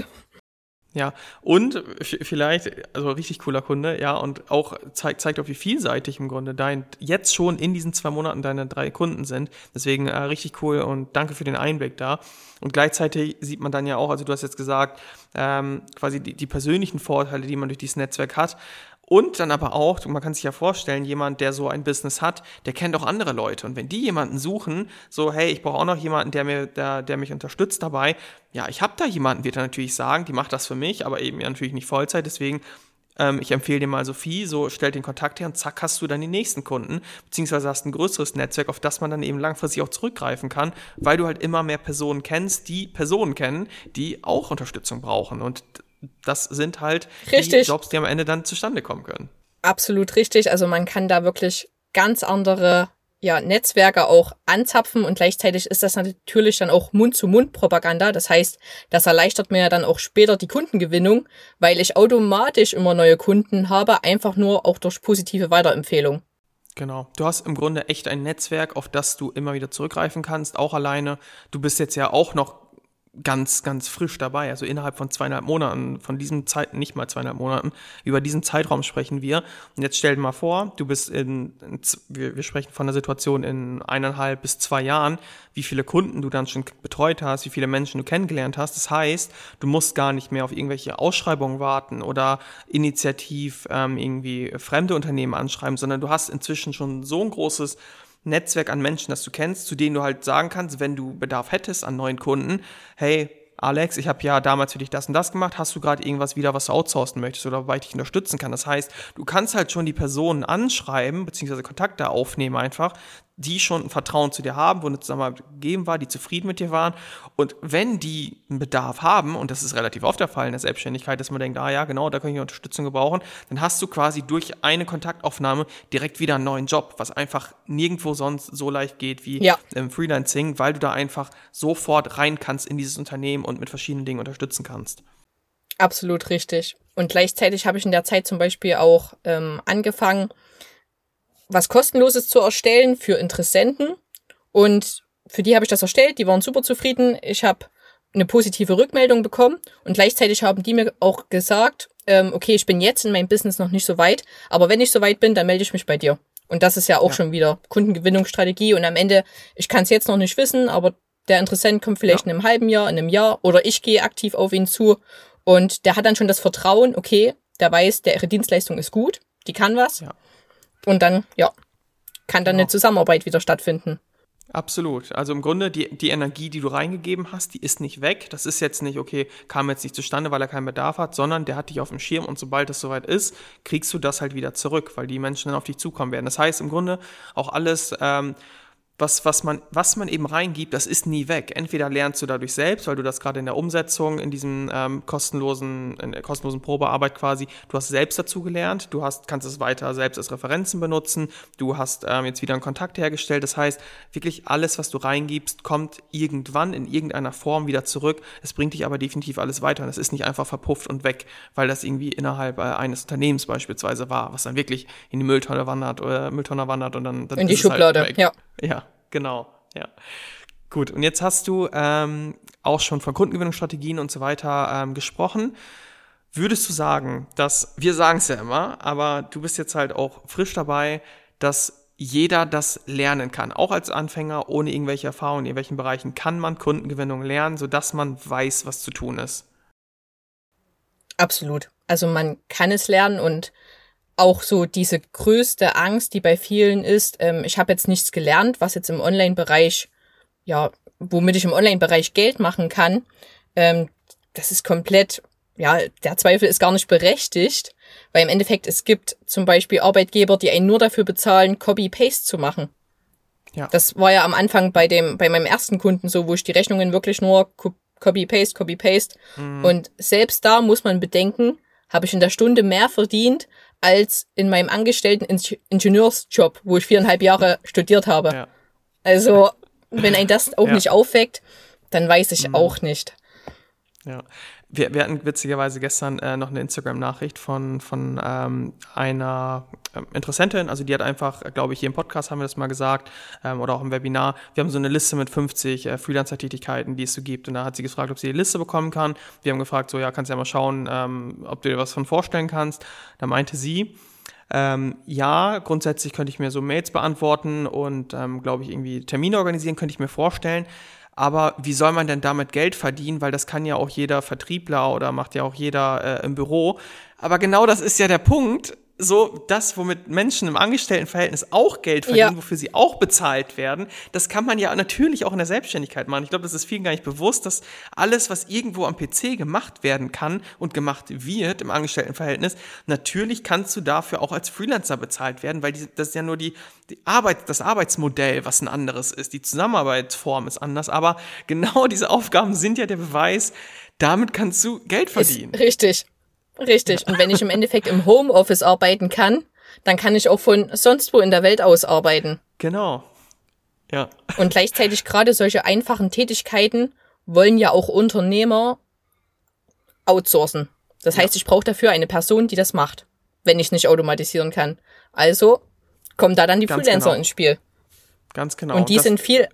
Speaker 2: Ja, und vielleicht, also richtig cooler Kunde, ja, und auch zeigt, zeigt auch, wie vielseitig im Grunde dein, jetzt schon in diesen zwei Monaten deine drei Kunden sind. Deswegen äh, richtig cool und danke für den Einblick da. Und gleichzeitig sieht man dann ja auch, also du hast jetzt gesagt, ähm, quasi die, die persönlichen Vorteile, die man durch dieses Netzwerk hat. Und dann aber auch, man kann sich ja vorstellen, jemand, der so ein Business hat, der kennt auch andere Leute. Und wenn die jemanden suchen, so, hey, ich brauche auch noch jemanden, der mir, der, der mich unterstützt dabei. Ja, ich habe da jemanden, wird er natürlich sagen, die macht das für mich, aber eben ja natürlich nicht Vollzeit. Deswegen, ähm, ich empfehle dir mal Sophie, so stellt den Kontakt her und zack, hast du dann die nächsten Kunden. Beziehungsweise hast ein größeres Netzwerk, auf das man dann eben langfristig auch zurückgreifen kann, weil du halt immer mehr Personen kennst, die Personen kennen, die auch Unterstützung brauchen. Und das sind halt richtig. Die Jobs, die am Ende dann zustande kommen können.
Speaker 3: Absolut richtig. Also man kann da wirklich ganz andere ja, Netzwerke auch anzapfen, und gleichzeitig ist das natürlich dann auch Mund-zu-Mund-Propaganda. Das heißt, das erleichtert mir dann auch später die Kundengewinnung, weil ich automatisch immer neue Kunden habe, einfach nur auch durch positive Weiterempfehlung.
Speaker 2: Genau. Du hast im Grunde echt ein Netzwerk, auf das du immer wieder zurückgreifen kannst, auch alleine. Du bist jetzt ja auch noch ganz, ganz frisch dabei, also innerhalb von zweieinhalb Monaten, von diesem Zeit, nicht mal zweieinhalb Monaten, über diesen Zeitraum sprechen wir. Und jetzt stell dir mal vor, du bist in, in wir, wir sprechen von der Situation in eineinhalb bis zwei Jahren, wie viele Kunden du dann schon betreut hast, wie viele Menschen du kennengelernt hast. Das heißt, du musst gar nicht mehr auf irgendwelche Ausschreibungen warten oder initiativ ähm, irgendwie fremde Unternehmen anschreiben, sondern du hast inzwischen schon so ein großes Netzwerk an Menschen, das du kennst, zu denen du halt sagen kannst, wenn du Bedarf hättest an neuen Kunden, hey, Alex, ich habe ja damals für dich das und das gemacht, hast du gerade irgendwas wieder, was du outsourcen möchtest oder wobei ich dich unterstützen kann? Das heißt, du kannst halt schon die Personen anschreiben, beziehungsweise Kontakte aufnehmen einfach, die schon ein Vertrauen zu dir haben, wo eine Zusammenarbeit gegeben war, die zufrieden mit dir waren. Und wenn die einen Bedarf haben, und das ist relativ oft der Fall in der Selbstständigkeit, dass man denkt, ah ja, genau, da kann ich Unterstützung gebrauchen, dann hast du quasi durch eine Kontaktaufnahme direkt wieder einen neuen Job, was einfach nirgendwo sonst so leicht geht wie ja. im Freelancing, weil du da einfach sofort rein kannst in dieses Unternehmen und mit verschiedenen Dingen unterstützen kannst.
Speaker 3: Absolut richtig. Und gleichzeitig habe ich in der Zeit zum Beispiel auch ähm, angefangen, was Kostenloses zu erstellen für Interessenten. Und für die habe ich das erstellt. Die waren super zufrieden. Ich habe eine positive Rückmeldung bekommen. Und gleichzeitig haben die mir auch gesagt, ähm, okay, ich bin jetzt in meinem Business noch nicht so weit. Aber wenn ich so weit bin, dann melde ich mich bei dir. Und das ist ja auch ja. schon wieder Kundengewinnungsstrategie. Und am Ende, ich kann es jetzt noch nicht wissen, aber der Interessent kommt vielleicht ja. in einem halben Jahr, in einem Jahr. Oder ich gehe aktiv auf ihn zu. Und der hat dann schon das Vertrauen, okay, der weiß, der ihre Dienstleistung ist gut. Die kann was. Ja. Und dann, ja, kann dann genau. eine Zusammenarbeit wieder stattfinden.
Speaker 2: Absolut. Also im Grunde, die, die Energie, die du reingegeben hast, die ist nicht weg. Das ist jetzt nicht, okay, kam jetzt nicht zustande, weil er keinen Bedarf hat, sondern der hat dich auf dem Schirm und sobald es soweit ist, kriegst du das halt wieder zurück, weil die Menschen dann auf dich zukommen werden. Das heißt im Grunde auch alles, ähm, Was, was, man, was man eben reingibt, das ist nie weg. Entweder lernst du dadurch selbst, weil du das gerade in der Umsetzung, in diesem ähm, kostenlosen, in der kostenlosen Probearbeit quasi, du hast selbst dazu gelernt, du hast, kannst es weiter selbst als Referenzen benutzen, du hast ähm, jetzt wieder einen Kontakt hergestellt. Das heißt, wirklich alles, was du reingibst, kommt irgendwann in irgendeiner Form wieder zurück. Es bringt dich aber definitiv alles weiter und es ist nicht einfach verpufft und weg, weil das irgendwie innerhalb äh, eines Unternehmens beispielsweise war, was dann wirklich in die Mülltonne wandert oder Mülltonne wandert und dann, dann
Speaker 3: in die Schublade, halt ja.
Speaker 2: Ja, genau, ja. Gut, und jetzt hast du ähm, auch schon von Kundengewinnungsstrategien und so weiter ähm, gesprochen. Würdest du sagen, dass, wir sagen es ja immer, aber du bist jetzt halt auch frisch dabei, dass jeder das lernen kann, auch als Anfänger, ohne irgendwelche Erfahrungen in irgendwelchen Bereichen, kann man Kundengewinnung lernen, sodass man weiß, was zu tun ist?
Speaker 3: Absolut. Also man kann es lernen und auch so diese größte Angst, die bei vielen ist, ähm, ich habe jetzt nichts gelernt, was jetzt im Online-Bereich, ja, womit ich im Online-Bereich Geld machen kann, ähm, das ist komplett, ja, der Zweifel ist gar nicht berechtigt, weil im Endeffekt es gibt zum Beispiel Arbeitgeber, die einen nur dafür bezahlen, Copy-Paste zu machen. Ja. Das war ja am Anfang bei dem, bei meinem ersten Kunden so, wo ich die Rechnungen wirklich nur Copy-Paste, Copy-Paste mhm. und selbst da muss man bedenken, habe ich in der Stunde mehr verdient, als in meinem angestellten Ingenieursjob, wo ich viereinhalb Jahre studiert habe. Ja. Also, wenn ein das auch ja. nicht aufweckt, dann weiß ich mhm. auch nicht.
Speaker 2: Ja, wir, wir hatten witzigerweise gestern äh, noch eine Instagram-Nachricht von, von ähm, einer ähm, Interessentin, also die hat einfach, glaube ich, hier im Podcast haben wir das mal gesagt, ähm, oder auch im Webinar, wir haben so eine Liste mit fünfzig äh, Freelancer-Tätigkeiten, die es so gibt, und da hat sie gefragt, ob sie die Liste bekommen kann. Wir haben gefragt, so, ja, kannst du ja mal schauen, ähm, ob du dir was von vorstellen kannst. Da meinte sie, Ähm, ja, grundsätzlich könnte ich mir so Mails beantworten und, ähm, glaube ich, irgendwie Termine organisieren, könnte ich mir vorstellen. Aber wie soll man denn damit Geld verdienen? Weil das kann ja auch jeder Vertriebler oder macht ja auch jeder äh, im Büro. Aber genau das ist ja der Punkt. So, das, womit Menschen im Angestelltenverhältnis auch Geld verdienen, ja. wofür sie auch bezahlt werden, das kann man ja natürlich auch in der Selbstständigkeit machen. Ich glaube, das ist vielen gar nicht bewusst, dass alles, was irgendwo am P C gemacht werden kann und gemacht wird im Angestelltenverhältnis, natürlich kannst du dafür auch als Freelancer bezahlt werden, weil die, das ist ja nur die, die Arbeit, das Arbeitsmodell, was ein anderes ist. Die Zusammenarbeitsform ist anders, aber genau diese Aufgaben sind ja der Beweis, damit kannst du Geld verdienen.
Speaker 3: Ist richtig. Richtig. Und wenn ich im Endeffekt im Homeoffice arbeiten kann, dann kann ich auch von sonst wo in der Welt aus arbeiten.
Speaker 2: Genau. Ja.
Speaker 3: Und gleichzeitig gerade solche einfachen Tätigkeiten wollen ja auch Unternehmer outsourcen. Das heißt, ja. ich brauche dafür eine Person, die das macht, wenn ich es nicht automatisieren kann. Also kommen da dann die Ganz Freelancer genau. ins Spiel.
Speaker 2: Ganz genau.
Speaker 3: Und die das sind viel...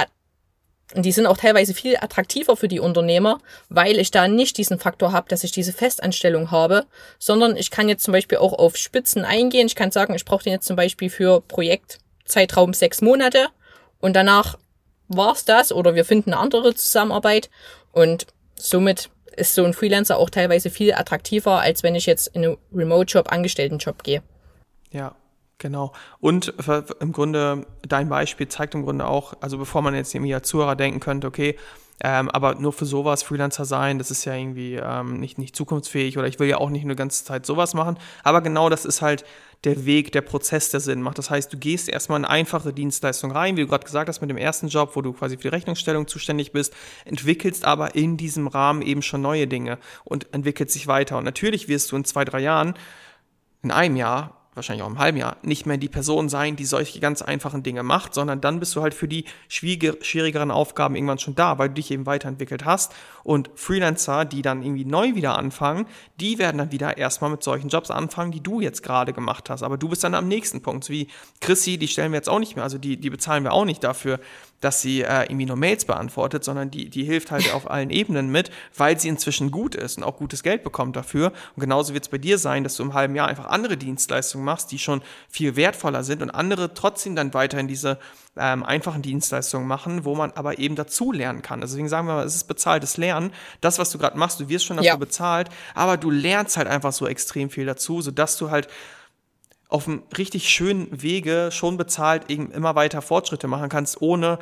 Speaker 3: Und die sind auch teilweise viel attraktiver für die Unternehmer, weil ich da nicht diesen Faktor habe, dass ich diese Festanstellung habe, sondern ich kann jetzt zum Beispiel auch auf Spitzen eingehen. Ich kann sagen, ich brauche den jetzt zum Beispiel für Projektzeitraum sechs Monate und danach war's das oder wir finden eine andere Zusammenarbeit und somit ist so ein Freelancer auch teilweise viel attraktiver, als wenn ich jetzt in einen Remote-Job, Angestelltenjob gehe.
Speaker 2: Ja. Genau. Und im Grunde, dein Beispiel zeigt im Grunde auch, also bevor man jetzt irgendwie als Zuhörer denken könnte, okay, ähm, aber nur für sowas Freelancer sein, das ist ja irgendwie ähm, nicht, nicht zukunftsfähig oder ich will ja auch nicht eine ganze Zeit sowas machen. Aber genau das ist halt der Weg, der Prozess, der Sinn macht. Das heißt, du gehst erstmal in einfache Dienstleistung rein, wie du gerade gesagt hast, mit dem ersten Job, wo du quasi für die Rechnungsstellung zuständig bist, entwickelst aber in diesem Rahmen eben schon neue Dinge und entwickelst dich weiter. Und natürlich wirst du in zwei, drei Jahren, in einem Jahr, wahrscheinlich auch im halben Jahr, nicht mehr die Person sein, die solche ganz einfachen Dinge macht, sondern dann bist du halt für die schwierigeren Aufgaben irgendwann schon da, weil du dich eben weiterentwickelt hast. Und Freelancer, die dann irgendwie neu wieder anfangen, die werden dann wieder erstmal mit solchen Jobs anfangen, die du jetzt gerade gemacht hast. Aber du bist dann am nächsten Punkt. So wie Chrissy, die stellen wir jetzt auch nicht mehr, also die, die bezahlen wir auch nicht dafür, dass sie äh, irgendwie nur Mails beantwortet, sondern die, die hilft halt auf allen Ebenen mit, weil sie inzwischen gut ist und auch gutes Geld bekommt dafür. Und genauso wird es bei dir sein, dass du im halben Jahr einfach andere Dienstleistungen machst, die schon viel wertvoller sind und andere trotzdem dann weiterhin diese ähm, einfachen Dienstleistungen machen, wo man aber eben dazu lernen kann. Also deswegen sagen wir mal, es ist bezahltes Lernen. Das, was du gerade machst, du wirst schon dafür ja. bezahlt, aber du lernst halt einfach so extrem viel dazu, sodass du halt auf einem richtig schönen Wege schon bezahlt eben immer weiter Fortschritte machen kannst, ohne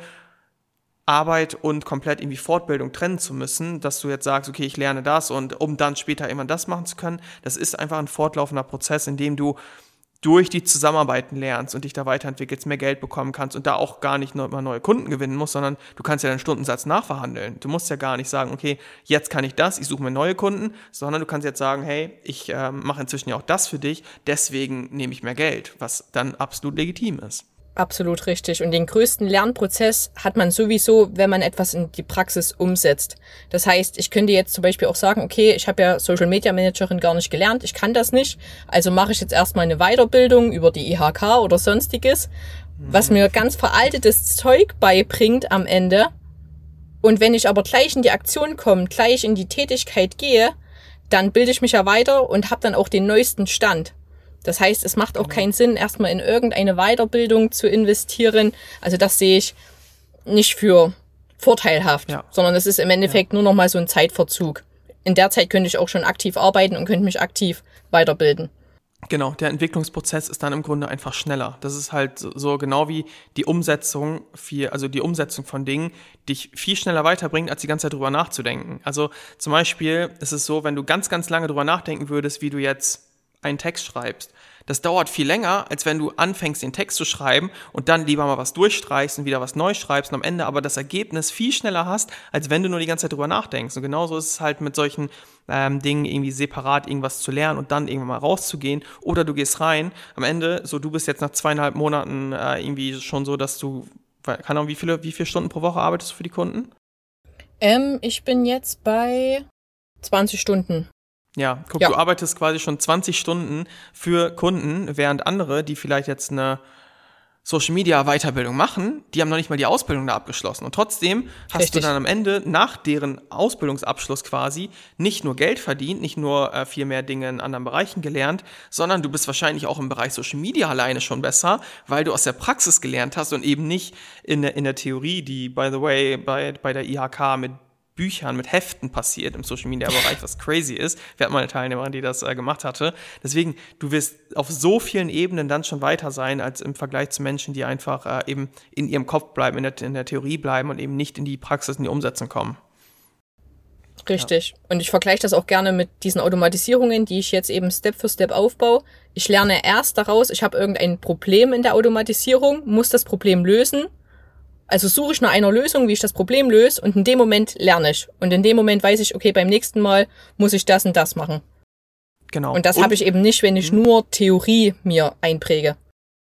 Speaker 2: Arbeit und komplett irgendwie Fortbildung trennen zu müssen, dass du jetzt sagst, okay, ich lerne das und um dann später immer das machen zu können. Das ist einfach ein fortlaufender Prozess, in dem du durch die Zusammenarbeiten lernst und dich da weiterentwickelst, mehr Geld bekommen kannst und da auch gar nicht nur immer neue Kunden gewinnen musst, sondern du kannst ja deinen Stundensatz nachverhandeln. Du musst ja gar nicht sagen, okay, jetzt kann ich das, ich suche mir neue Kunden, sondern du kannst jetzt sagen, hey, ich äh, mache inzwischen ja auch das für dich, deswegen nehme ich mehr Geld, was dann absolut legitim ist.
Speaker 3: Absolut richtig. Und den größten Lernprozess hat man sowieso, wenn man etwas in die Praxis umsetzt. Das heißt, ich könnte jetzt zum Beispiel auch sagen, okay, ich habe ja Social Media Managerin gar nicht gelernt, ich kann das nicht, also mache ich jetzt erstmal eine Weiterbildung über die I H K oder sonstiges, was mir ganz veraltetes Zeug beibringt am Ende. Und wenn ich aber gleich in die Aktion komme, gleich in die Tätigkeit gehe, dann bilde ich mich ja weiter und habe dann auch den neuesten Stand. Das heißt, es macht auch keinen Sinn, erstmal in irgendeine Weiterbildung zu investieren. Also das sehe ich nicht für vorteilhaft, ja. sondern es ist im Endeffekt ja. nur noch mal so ein Zeitverzug. In der Zeit könnte ich auch schon aktiv arbeiten und könnte mich aktiv weiterbilden.
Speaker 2: Genau, der Entwicklungsprozess ist dann im Grunde einfach schneller. Das ist halt so, so genau wie die Umsetzung, viel, also die Umsetzung von Dingen, dich viel schneller weiterbringt, als die ganze Zeit drüber nachzudenken. Also zum Beispiel ist es so, wenn du ganz, ganz lange drüber nachdenken würdest, wie du jetzt einen Text schreibst. Das dauert viel länger, als wenn du anfängst, den Text zu schreiben und dann lieber mal was durchstreichst und wieder was Neues schreibst und am Ende aber das Ergebnis viel schneller hast, als wenn du nur die ganze Zeit drüber nachdenkst. Und genauso ist es halt mit solchen ähm, Dingen, irgendwie separat irgendwas zu lernen und dann irgendwann mal rauszugehen oder du gehst rein. Am Ende, so du bist jetzt nach zweieinhalb Monaten äh, irgendwie schon so, dass du, keine Ahnung, wie viele, wie viele Stunden pro Woche arbeitest du für die Kunden?
Speaker 3: Ähm, ich bin jetzt bei zwanzig Stunden.
Speaker 2: Ja, guck,
Speaker 3: ja.
Speaker 2: du arbeitest quasi schon zwanzig Stunden für Kunden, während andere, die vielleicht jetzt eine Social-Media-Weiterbildung machen, die haben noch nicht mal die Ausbildung da abgeschlossen. Und trotzdem hast Richtig. du dann am Ende, nach deren Ausbildungsabschluss quasi, nicht nur Geld verdient, nicht nur äh, viel mehr Dinge in anderen Bereichen gelernt, sondern du bist wahrscheinlich auch im Bereich Social-Media alleine schon besser, weil du aus der Praxis gelernt hast und eben nicht in der, in der Theorie, die, by the way, bei, bei der I H K mit Büchern, mit Heften passiert im Social-Media-Bereich, was crazy ist. Wir hatten mal eine Teilnehmerin, die das äh, gemacht hatte. Deswegen, du wirst auf so vielen Ebenen dann schon weiter sein, als im Vergleich zu Menschen, die einfach äh, eben in ihrem Kopf bleiben, in der, in der Theorie bleiben und eben nicht in die Praxis, in die Umsetzung kommen.
Speaker 3: Richtig. Ja. Und ich vergleiche das auch gerne mit diesen Automatisierungen, die ich jetzt eben Step für Step aufbaue. Ich lerne erst daraus, ich habe irgendein Problem in der Automatisierung, muss das Problem lösen. Also suche ich nach einer Lösung, wie ich das Problem löse und in dem Moment lerne ich. Und in dem Moment weiß ich, okay, beim nächsten Mal muss ich das und das machen.
Speaker 2: Genau.
Speaker 3: Und das habe ich eben nicht, wenn ich nur Theorie mir einpräge.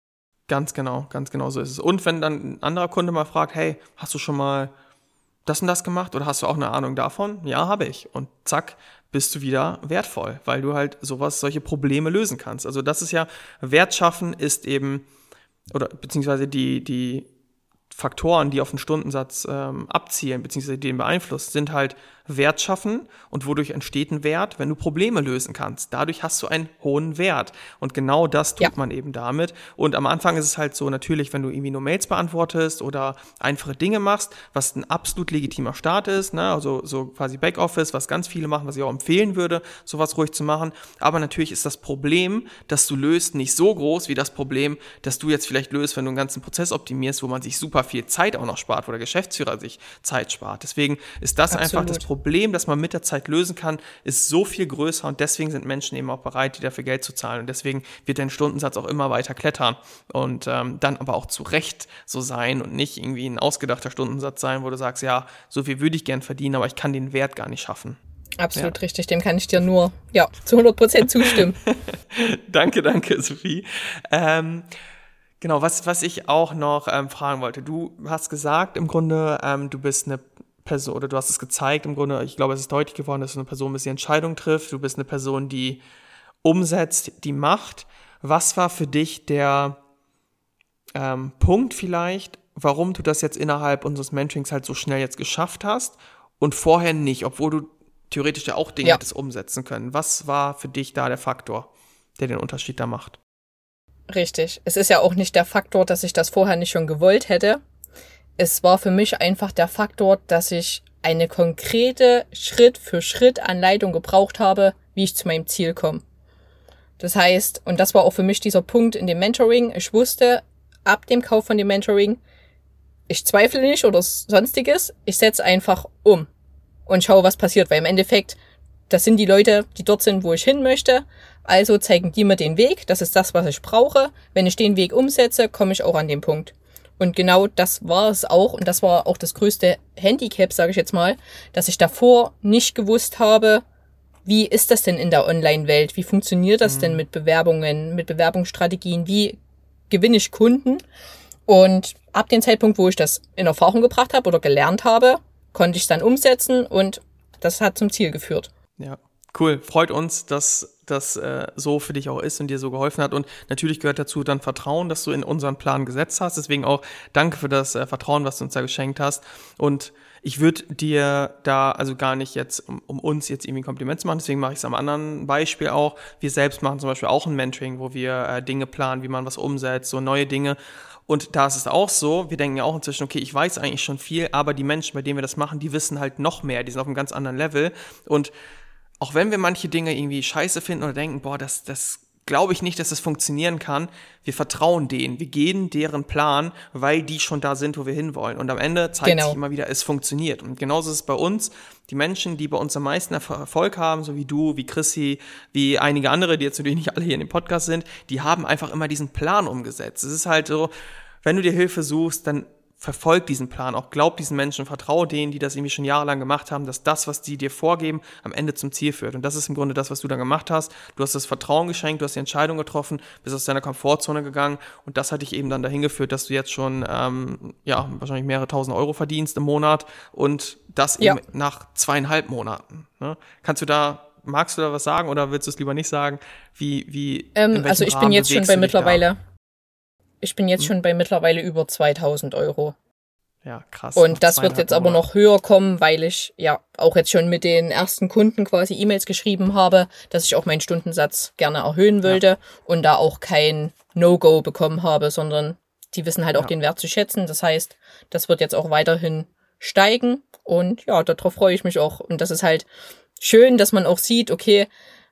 Speaker 2: Ganz genau, ganz genau so ist es. Und wenn dann ein anderer Kunde mal fragt, hey, hast du schon mal das und das gemacht oder hast du auch eine Ahnung davon? Ja, habe ich. Und zack, bist du wieder wertvoll, weil du halt sowas, solche Probleme lösen kannst. Also das ist ja, Wert schaffen ist eben, oder beziehungsweise die, die Faktoren, die auf den Stundensatz ähm, abzielen, beziehungsweise den beeinflusst, sind halt Wert schaffen und wodurch entsteht ein Wert, wenn du Probleme lösen kannst. Dadurch hast du einen hohen Wert und genau das tut ja. man eben damit. Und am Anfang ist es halt so, natürlich, wenn du irgendwie nur Mails beantwortest oder einfache Dinge machst, was ein absolut legitimer Start ist, ne? Also so quasi Backoffice, was ganz viele machen, was ich auch empfehlen würde, sowas ruhig zu machen. Aber natürlich ist das Problem, das du löst, nicht so groß wie das Problem, das du jetzt vielleicht löst, wenn du einen ganzen Prozess optimierst, wo man sich super viel Zeit auch noch spart, wo der Geschäftsführer sich Zeit spart. Deswegen ist das Absolut. einfach das Problem. Problem, das man mit der Zeit lösen kann, ist so viel größer und deswegen sind Menschen eben auch bereit, die dafür Geld zu zahlen und deswegen wird dein Stundensatz auch immer weiter klettern und ähm, dann aber auch zu Recht so sein und nicht irgendwie ein ausgedachter Stundensatz sein, wo du sagst, ja, so viel würde ich gern verdienen, aber ich kann den Wert gar nicht schaffen.
Speaker 3: Absolut ja. richtig, dem kann ich dir nur ja zu hundert Prozent zustimmen.
Speaker 2: Danke, danke, Sophie. Ähm, genau, was, was ich auch noch ähm, fragen wollte. Du hast gesagt, im Grunde, ähm, du bist eine Person, oder du hast es gezeigt, im Grunde, ich glaube, es ist deutlich geworden, dass du eine Person bist, die Entscheidungen trifft. Du bist eine Person, die umsetzt, die macht. Was war für dich der ähm, Punkt vielleicht, warum du das jetzt innerhalb unseres Mentorings halt so schnell jetzt geschafft hast und vorher nicht, obwohl du theoretisch ja auch Dinge
Speaker 3: ja.
Speaker 2: hättest umsetzen können? Was war für dich da der Faktor, der den Unterschied da macht?
Speaker 3: Richtig. Es ist ja auch nicht der Faktor, dass ich das vorher nicht schon gewollt hätte. Es war für mich einfach der Faktor, dass ich eine konkrete Schritt-für-Schritt-Anleitung gebraucht habe, wie ich zu meinem Ziel komme. Das heißt, und das war auch für mich dieser Punkt in dem Mentoring, ich wusste ab dem Kauf von dem Mentoring, ich zweifle nicht oder sonstiges, ich setze einfach um und schaue, was passiert, weil im Endeffekt, das sind die Leute, die dort sind, wo ich hin möchte, also zeigen die mir den Weg, das ist das, was ich brauche. Wenn ich den Weg umsetze, komme ich auch an den Punkt. Und genau das war es auch, und das war auch das größte Handicap, sage ich jetzt mal, dass ich davor nicht gewusst habe, wie ist das denn in der Online-Welt, wie funktioniert das mhm. denn mit Bewerbungen, mit Bewerbungsstrategien, wie gewinne ich Kunden? Und ab dem Zeitpunkt, wo ich das in Erfahrung gebracht habe oder gelernt habe, konnte ich es dann umsetzen und das hat zum Ziel geführt.
Speaker 2: Ja, cool. Freut uns, dass das äh, so für dich auch ist und dir so geholfen hat. Und natürlich gehört dazu dann Vertrauen, das du in unseren Plan gesetzt hast. Deswegen auch danke für das äh, Vertrauen, was du uns da geschenkt hast. Und ich würde dir da also gar nicht jetzt, um, um uns jetzt irgendwie ein Kompliment zu machen, deswegen mache ich es am anderen Beispiel auch. Wir selbst machen zum Beispiel auch ein Mentoring, wo wir äh, Dinge planen, wie man was umsetzt, so neue Dinge. Und da ist es auch so, wir denken ja auch inzwischen, okay, ich weiß eigentlich schon viel, aber die Menschen, bei denen wir das machen, die wissen halt noch mehr, die sind auf einem ganz anderen Level. Und auch wenn wir manche Dinge irgendwie scheiße finden oder denken, boah, das, das glaube ich nicht, dass das funktionieren kann, wir vertrauen denen, wir gehen deren Plan, weil die schon da sind, wo wir hinwollen. Und am Ende zeigt
Speaker 3: genau.
Speaker 2: sich immer wieder, es funktioniert. Und genauso ist es bei uns. Die Menschen, die bei uns am meisten Erfolg haben, so wie du, wie Chrissy, wie einige andere, die jetzt natürlich nicht alle hier in dem Podcast sind, die haben einfach immer diesen Plan umgesetzt. Es ist halt so, wenn du dir Hilfe suchst, dann verfolg diesen Plan, auch glaub diesen Menschen, vertraue denen, die das irgendwie schon jahrelang gemacht haben, dass das, was die dir vorgeben, am Ende zum Ziel führt. Und das ist im Grunde das, was du dann gemacht hast. Du hast das Vertrauen geschenkt, du hast die Entscheidung getroffen, bist aus deiner Komfortzone gegangen und das hat dich eben dann dahin geführt, dass du jetzt schon ähm, ja wahrscheinlich mehrere tausend Euro verdienst im Monat und das eben ja. nach zweieinhalb Monaten. Ne? Kannst du da, magst du da was sagen oder willst du es lieber nicht sagen? Wie, wie,
Speaker 3: ähm, in also ich
Speaker 2: Rahmen
Speaker 3: bin jetzt schon bei mittlerweile...
Speaker 2: Da?
Speaker 3: Ich bin jetzt schon bei mittlerweile über zweitausend Euro.
Speaker 2: Ja, krass.
Speaker 3: Und das wird jetzt aber noch höher kommen, weil ich ja auch jetzt schon mit den ersten Kunden quasi E-Mails geschrieben habe, dass ich auch meinen Stundensatz gerne erhöhen würde ja. und da auch kein No-Go bekommen habe, sondern die wissen halt auch ja. den Wert zu schätzen. Das heißt, das wird jetzt auch weiterhin steigen und ja, darauf freue ich mich auch. Und das ist halt schön, dass man auch sieht, okay,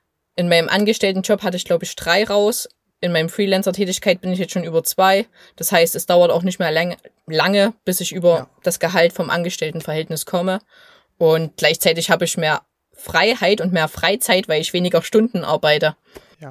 Speaker 3: in meinem Angestelltenjob hatte ich, glaube ich, drei raus. In meinem Freelancer-Tätigkeit bin ich jetzt schon über zwei. Das heißt, es dauert auch nicht mehr lang, lange, bis ich über ja. das Gehalt vom Angestelltenverhältnis komme. Und gleichzeitig habe ich mehr Freiheit und mehr Freizeit, weil ich weniger Stunden arbeite.
Speaker 2: Ja,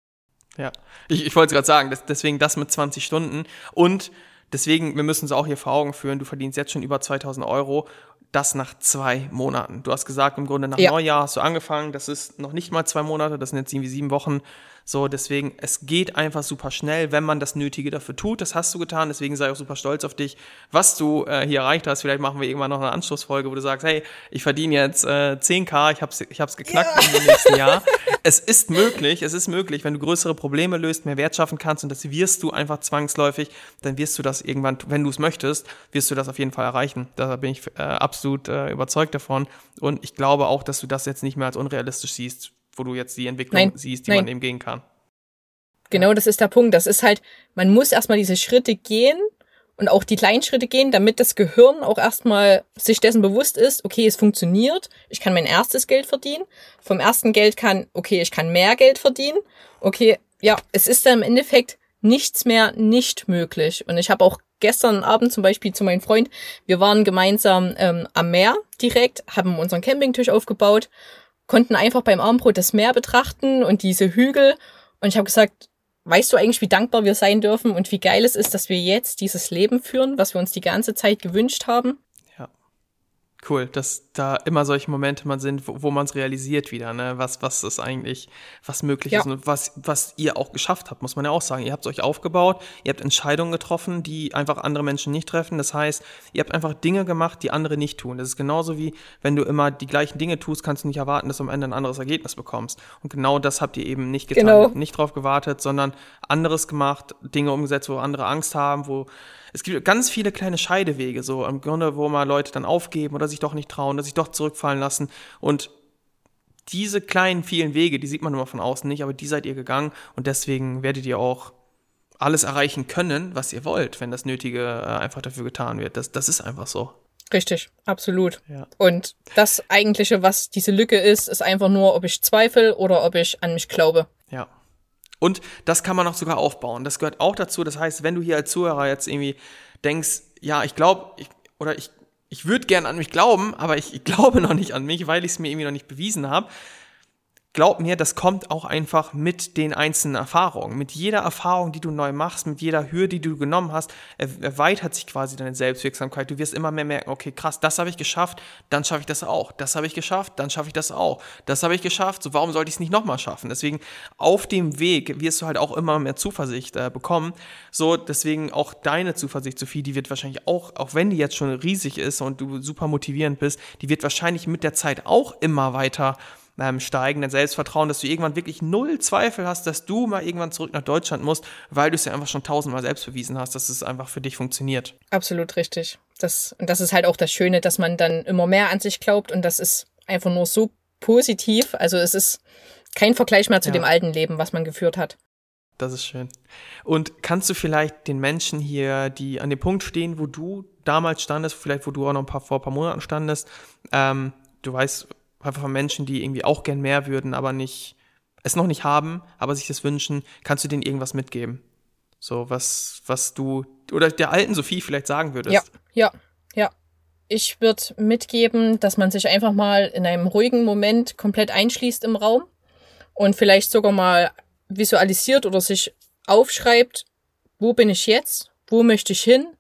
Speaker 2: ja. Ich, ich wollte es gerade sagen, das, deswegen das mit zwanzig Stunden. Und deswegen, wir müssen es auch hier vor Augen führen, du verdienst jetzt schon über zweitausend Euro. Das nach zwei Monaten. Du hast gesagt, im Grunde nach ja. Neujahr hast du angefangen. Das ist noch nicht mal zwei Monate, das sind jetzt irgendwie sieben Wochen. So, deswegen, es geht einfach super schnell, wenn man das Nötige dafür tut. Das hast du getan, deswegen sei ich auch super stolz auf dich, was du äh, hier erreicht hast. Vielleicht machen wir irgendwann noch eine Anschlussfolge, wo du sagst, hey, ich verdiene jetzt äh, zehn K, ich hab's, ich hab's geknackt ja. im nächsten Jahr. Es ist möglich, es ist möglich, wenn du größere Probleme löst, mehr Wert schaffen kannst und das wirst du einfach zwangsläufig, dann wirst du das irgendwann, wenn du es möchtest, wirst du das auf jeden Fall erreichen. Da bin ich äh, absolut äh, überzeugt davon und ich glaube auch, dass du das jetzt nicht mehr als unrealistisch siehst, wo du jetzt die Entwicklung nein, siehst, die nein. man eben gehen kann.
Speaker 3: Genau, ja. das ist der Punkt. Das ist halt, man muss erstmal diese Schritte gehen und auch die kleinen Schritte gehen, damit das Gehirn auch erstmal sich dessen bewusst ist, okay, es funktioniert, ich kann mein erstes Geld verdienen. Vom ersten Geld kann, okay, ich kann mehr Geld verdienen. Okay, ja, es ist dann im Endeffekt nichts mehr nicht möglich. Und ich habe auch gestern Abend zum Beispiel zu meinem Freund, wir waren gemeinsam ähm, am Meer direkt, haben unseren Campingtisch aufgebaut, konnten einfach beim Abendbrot das Meer betrachten und diese Hügel. Und ich habe gesagt, weißt du eigentlich, wie dankbar wir sein dürfen und wie geil es ist, dass wir jetzt dieses Leben führen, was wir uns die ganze Zeit gewünscht haben?
Speaker 2: Ja, Cool, dass da immer solche Momente mal sind, wo, wo man es realisiert wieder, ne, was, was ist eigentlich, was möglich
Speaker 3: Ja.
Speaker 2: ist und was, was ihr auch geschafft habt, muss man ja auch sagen. Ihr habt es euch aufgebaut, ihr habt Entscheidungen getroffen, die einfach andere Menschen nicht treffen. Das heißt, ihr habt einfach Dinge gemacht, die andere nicht tun. Das ist genauso wie, wenn du immer die gleichen Dinge tust, kannst du nicht erwarten, dass du am Ende ein anderes Ergebnis bekommst. Und genau das habt ihr eben nicht getan.
Speaker 3: Genau.
Speaker 2: Ihr habt nicht drauf gewartet, sondern anderes gemacht, Dinge umgesetzt, wo andere Angst haben, wo es gibt ganz viele kleine Scheidewege, so im Grunde, wo mal Leute dann aufgeben oder sich doch nicht trauen oder sich doch zurückfallen lassen. Und diese kleinen, vielen Wege, die sieht man immer von außen nicht, aber die seid ihr gegangen und deswegen werdet ihr auch alles erreichen können, was ihr wollt, wenn das Nötige äh, einfach dafür getan wird. Das, das ist einfach so.
Speaker 3: Richtig, absolut.
Speaker 2: Ja.
Speaker 3: Und das Eigentliche, was diese Lücke ist, ist einfach nur, ob ich zweifle oder ob ich an mich glaube.
Speaker 2: Ja. Und das kann man auch sogar aufbauen. Das gehört auch dazu. Das heißt, wenn du hier als Zuhörer jetzt irgendwie denkst, ja, ich glaube, ich, oder ich, ich würde gern an mich glauben, aber ich, ich glaube noch nicht an mich, weil ich es mir irgendwie noch nicht bewiesen habe. Glaub mir, das kommt auch einfach mit den einzelnen Erfahrungen. Mit jeder Erfahrung, die du neu machst, mit jeder Hürde, die du genommen hast, erweitert sich quasi deine Selbstwirksamkeit. Du wirst immer mehr merken, okay, krass, das habe ich geschafft, dann schaffe ich das auch. Das habe ich geschafft, dann schaffe ich das auch. Das habe ich geschafft, so warum sollte ich es nicht nochmal schaffen? Deswegen auf dem Weg wirst du halt auch immer mehr Zuversicht äh, bekommen. So, deswegen auch deine Zuversicht, Sophie, die wird wahrscheinlich auch, auch wenn die jetzt schon riesig ist und du super motivierend bist, die wird wahrscheinlich mit der Zeit auch immer weiter Ähm, steigen, dein Selbstvertrauen, dass du irgendwann wirklich null Zweifel hast, dass du mal irgendwann zurück nach Deutschland musst, weil du es ja einfach schon tausendmal selbst bewiesen hast, dass es einfach für dich funktioniert.
Speaker 3: Absolut richtig. Das, und das ist halt auch das Schöne, dass man dann immer mehr an sich glaubt und das ist einfach nur so positiv. Also es ist kein Vergleich mehr zu
Speaker 2: Ja.
Speaker 3: dem alten Leben, was man geführt hat.
Speaker 2: Das ist schön. Und kannst du vielleicht den Menschen hier, die an dem Punkt stehen, wo du damals standest, vielleicht wo du auch noch ein paar, vor ein paar Monaten standest, ähm, du weißt, einfach von Menschen, die irgendwie auch gern mehr würden, aber nicht, es noch nicht haben, aber sich das wünschen, kannst du denen irgendwas mitgeben? So, was, was du, oder der alten Sophie vielleicht sagen würdest?
Speaker 3: Ja, ja, ja. Ich würde mitgeben, dass man sich einfach mal in einem ruhigen Moment komplett einschließt im Raum und vielleicht sogar mal visualisiert oder sich aufschreibt, wo bin ich jetzt, wo möchte ich hin?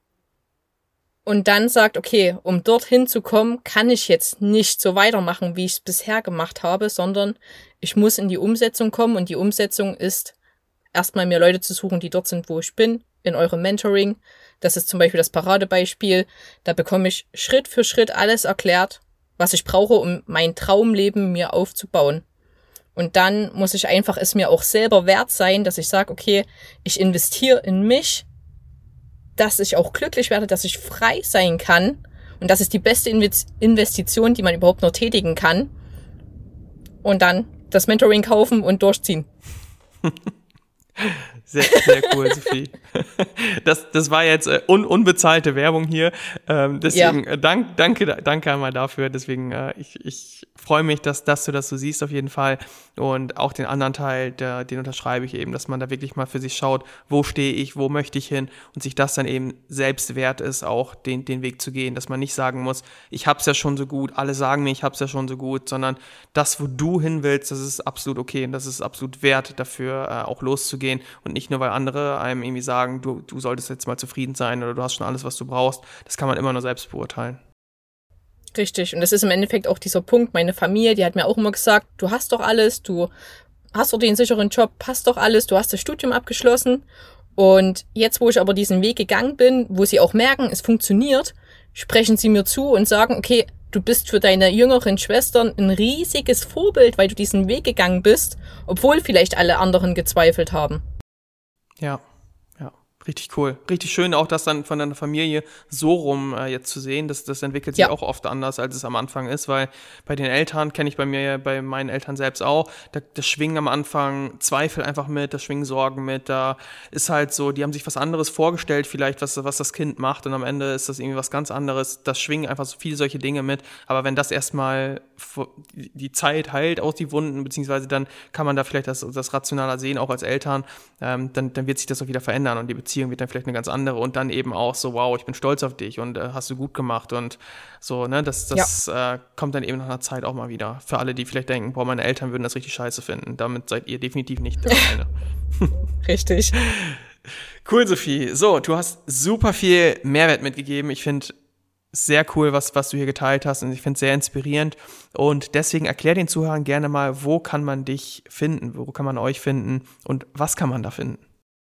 Speaker 3: Und dann sagt, okay, um dorthin zu kommen, kann ich jetzt nicht so weitermachen, wie ich es bisher gemacht habe, sondern ich muss in die Umsetzung kommen und die Umsetzung ist, erstmal mir Leute zu suchen, die dort sind, wo ich bin, in eurem Mentoring. Das ist zum Beispiel das Paradebeispiel. Da bekomme ich Schritt für Schritt alles erklärt, was ich brauche, um mein Traumleben mir aufzubauen. Und dann muss ich einfach es mir auch selber wert sein, dass ich sage, okay, ich investiere in mich, dass ich auch glücklich werde, dass ich frei sein kann. Und das ist die beste Investition, die man überhaupt noch tätigen kann. Und dann das Mentoring kaufen und durchziehen.
Speaker 2: Sehr, sehr cool, Sophie. Das, das war jetzt äh, un, unbezahlte Werbung hier. Ähm, deswegen
Speaker 3: Ja.
Speaker 2: äh, dank, danke, danke einmal dafür. Deswegen, äh, ich, ich freue mich, dass, dass du das so siehst auf jeden Fall. Und auch den anderen Teil, der, den unterschreibe ich eben, dass man da wirklich mal für sich schaut, wo stehe ich, wo möchte ich hin und sich das dann eben selbst wert ist, auch den, den Weg zu gehen. Dass man nicht sagen muss, ich hab's ja schon so gut, alle sagen mir, ich hab's ja schon so gut, sondern das, wo du hin willst, das ist absolut okay und das ist absolut wert, dafür äh, auch loszugehen und nicht nur, weil andere einem irgendwie sagen, du, du solltest jetzt mal zufrieden sein oder du hast schon alles, was du brauchst. Das kann man immer nur selbst beurteilen.
Speaker 3: Richtig. Und das ist im Endeffekt auch dieser Punkt. Meine Familie, die hat mir auch immer gesagt, du hast doch alles, du hast doch den sicheren Job, hast doch alles, du hast das Studium abgeschlossen. Und jetzt, wo ich aber diesen Weg gegangen bin, wo sie auch merken, es funktioniert, sprechen sie mir zu und sagen, okay, du bist für deine jüngeren Schwestern ein riesiges Vorbild, weil du diesen Weg gegangen bist, obwohl vielleicht alle anderen gezweifelt haben.
Speaker 2: Ja, ja, richtig cool. Richtig schön auch, das dann von deiner Familie so rum äh, jetzt zu sehen. Das, das entwickelt sich
Speaker 3: Ja.
Speaker 2: auch oft anders, als es am Anfang ist, weil bei den Eltern, kenne ich bei mir, bei meinen Eltern selbst auch, da, da schwingen am Anfang Zweifel einfach mit, da schwingen Sorgen mit, da ist halt so, die haben sich was anderes vorgestellt vielleicht, was, was das Kind macht und am Ende ist das irgendwie was ganz anderes. Da schwingen einfach so viele solche Dinge mit, aber wenn das erstmal die Zeit heilt aus die Wunden, beziehungsweise dann kann man da vielleicht das, das rationaler sehen, auch als Eltern, ähm, dann, dann wird sich das auch wieder verändern und die Beziehung wird dann vielleicht eine ganz andere und dann eben auch so, wow, ich bin stolz auf dich und äh, hast du gut gemacht und so, ne, das, das ja. äh, kommt dann eben nach einer Zeit auch mal wieder. Für alle, die vielleicht denken, boah, meine Eltern würden das richtig scheiße finden, damit seid ihr definitiv nicht alleine.
Speaker 3: Richtig.
Speaker 2: Cool, Sophie. So, du hast super viel Mehrwert mitgegeben. Ich finde, sehr cool, was, was du hier geteilt hast und ich finde es sehr inspirierend und deswegen erklär den Zuhörern gerne mal, wo kann man dich finden, wo kann man euch finden und was kann man da finden?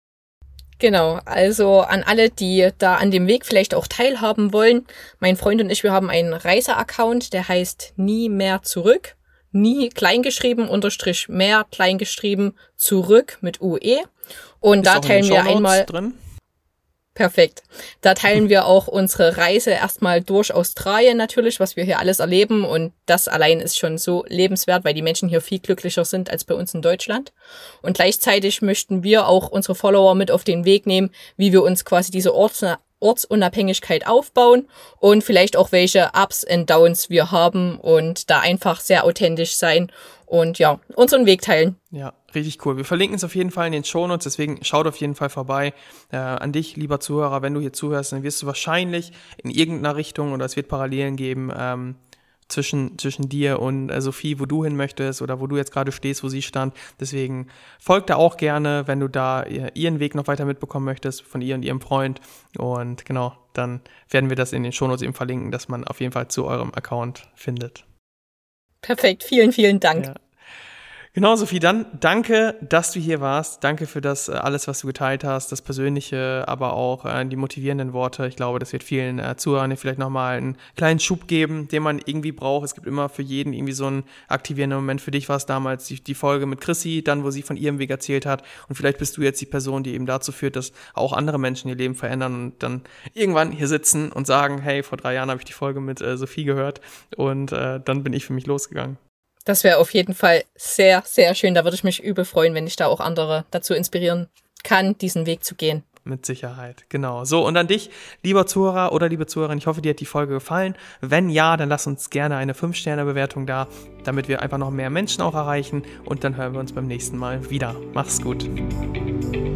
Speaker 3: Genau, also an alle, die da an dem Weg vielleicht auch teilhaben wollen. Mein Freund und ich, wir haben einen Reise-Account, der heißt Nie mehr zurück. Nie kleingeschrieben, unterstrich mehr kleingeschrieben, zurück mit U E. Und
Speaker 2: Ist
Speaker 3: da
Speaker 2: auch in
Speaker 3: teilen
Speaker 2: den
Speaker 3: wir
Speaker 2: Shownotes
Speaker 3: einmal...
Speaker 2: drin?
Speaker 3: Perfekt. Da teilen wir auch unsere Reise erstmal durch Australien natürlich, was wir hier alles erleben. Und das allein ist schon so lebenswert, weil die Menschen hier viel glücklicher sind als bei uns in Deutschland. Und gleichzeitig möchten wir auch unsere Follower mit auf den Weg nehmen, wie wir uns quasi diese Orts- Ortsunabhängigkeit aufbauen und vielleicht auch welche Ups und Downs wir haben und da einfach sehr authentisch sein und ja, unseren Weg teilen.
Speaker 2: Ja, richtig cool. Wir verlinken es auf jeden Fall in den Shownotes, deswegen schaut auf jeden Fall vorbei. Äh, an dich, lieber Zuhörer, wenn du hier zuhörst, dann wirst du wahrscheinlich in irgendeiner Richtung oder es wird Parallelen geben ähm, zwischen, zwischen dir und äh, Sophie, wo du hin möchtest oder wo du jetzt gerade stehst, wo sie stand. Deswegen folgt da auch gerne, wenn du da ihr, ihren Weg noch weiter mitbekommen möchtest von ihr und ihrem Freund. Und genau, dann werden wir das in den Shownotes eben verlinken, dass man auf jeden Fall zu eurem Account findet.
Speaker 3: Perfekt, vielen, vielen Dank.
Speaker 2: Ja. Genau, Sophie, dann danke, dass du hier warst. Danke für das alles, was du geteilt hast, das Persönliche, aber auch äh, die motivierenden Worte. Ich glaube, das wird vielen äh, Zuhörern vielleicht nochmal einen kleinen Schub geben, den man irgendwie braucht. Es gibt immer für jeden irgendwie so einen aktivierenden Moment. Für dich war es damals die, die Folge mit Chrissy, dann, wo sie von ihrem Weg erzählt hat. Und vielleicht bist du jetzt die Person, die eben dazu führt, dass auch andere Menschen ihr Leben verändern und dann irgendwann hier sitzen und sagen, hey, vor drei Jahren habe ich die Folge mit äh, Sophie gehört und äh, dann bin ich für mich losgegangen.
Speaker 3: Das wäre auf jeden Fall sehr, sehr schön. Da würde ich mich übel freuen, wenn ich da auch andere dazu inspirieren kann, diesen Weg zu gehen.
Speaker 2: Mit Sicherheit, genau. So, und an dich, lieber Zuhörer oder liebe Zuhörerin, ich hoffe, dir hat die Folge gefallen. Wenn ja, dann lass uns gerne eine fünf Sterne Bewertung da, damit wir einfach noch mehr Menschen auch erreichen. Und dann hören wir uns beim nächsten Mal wieder. Mach's gut.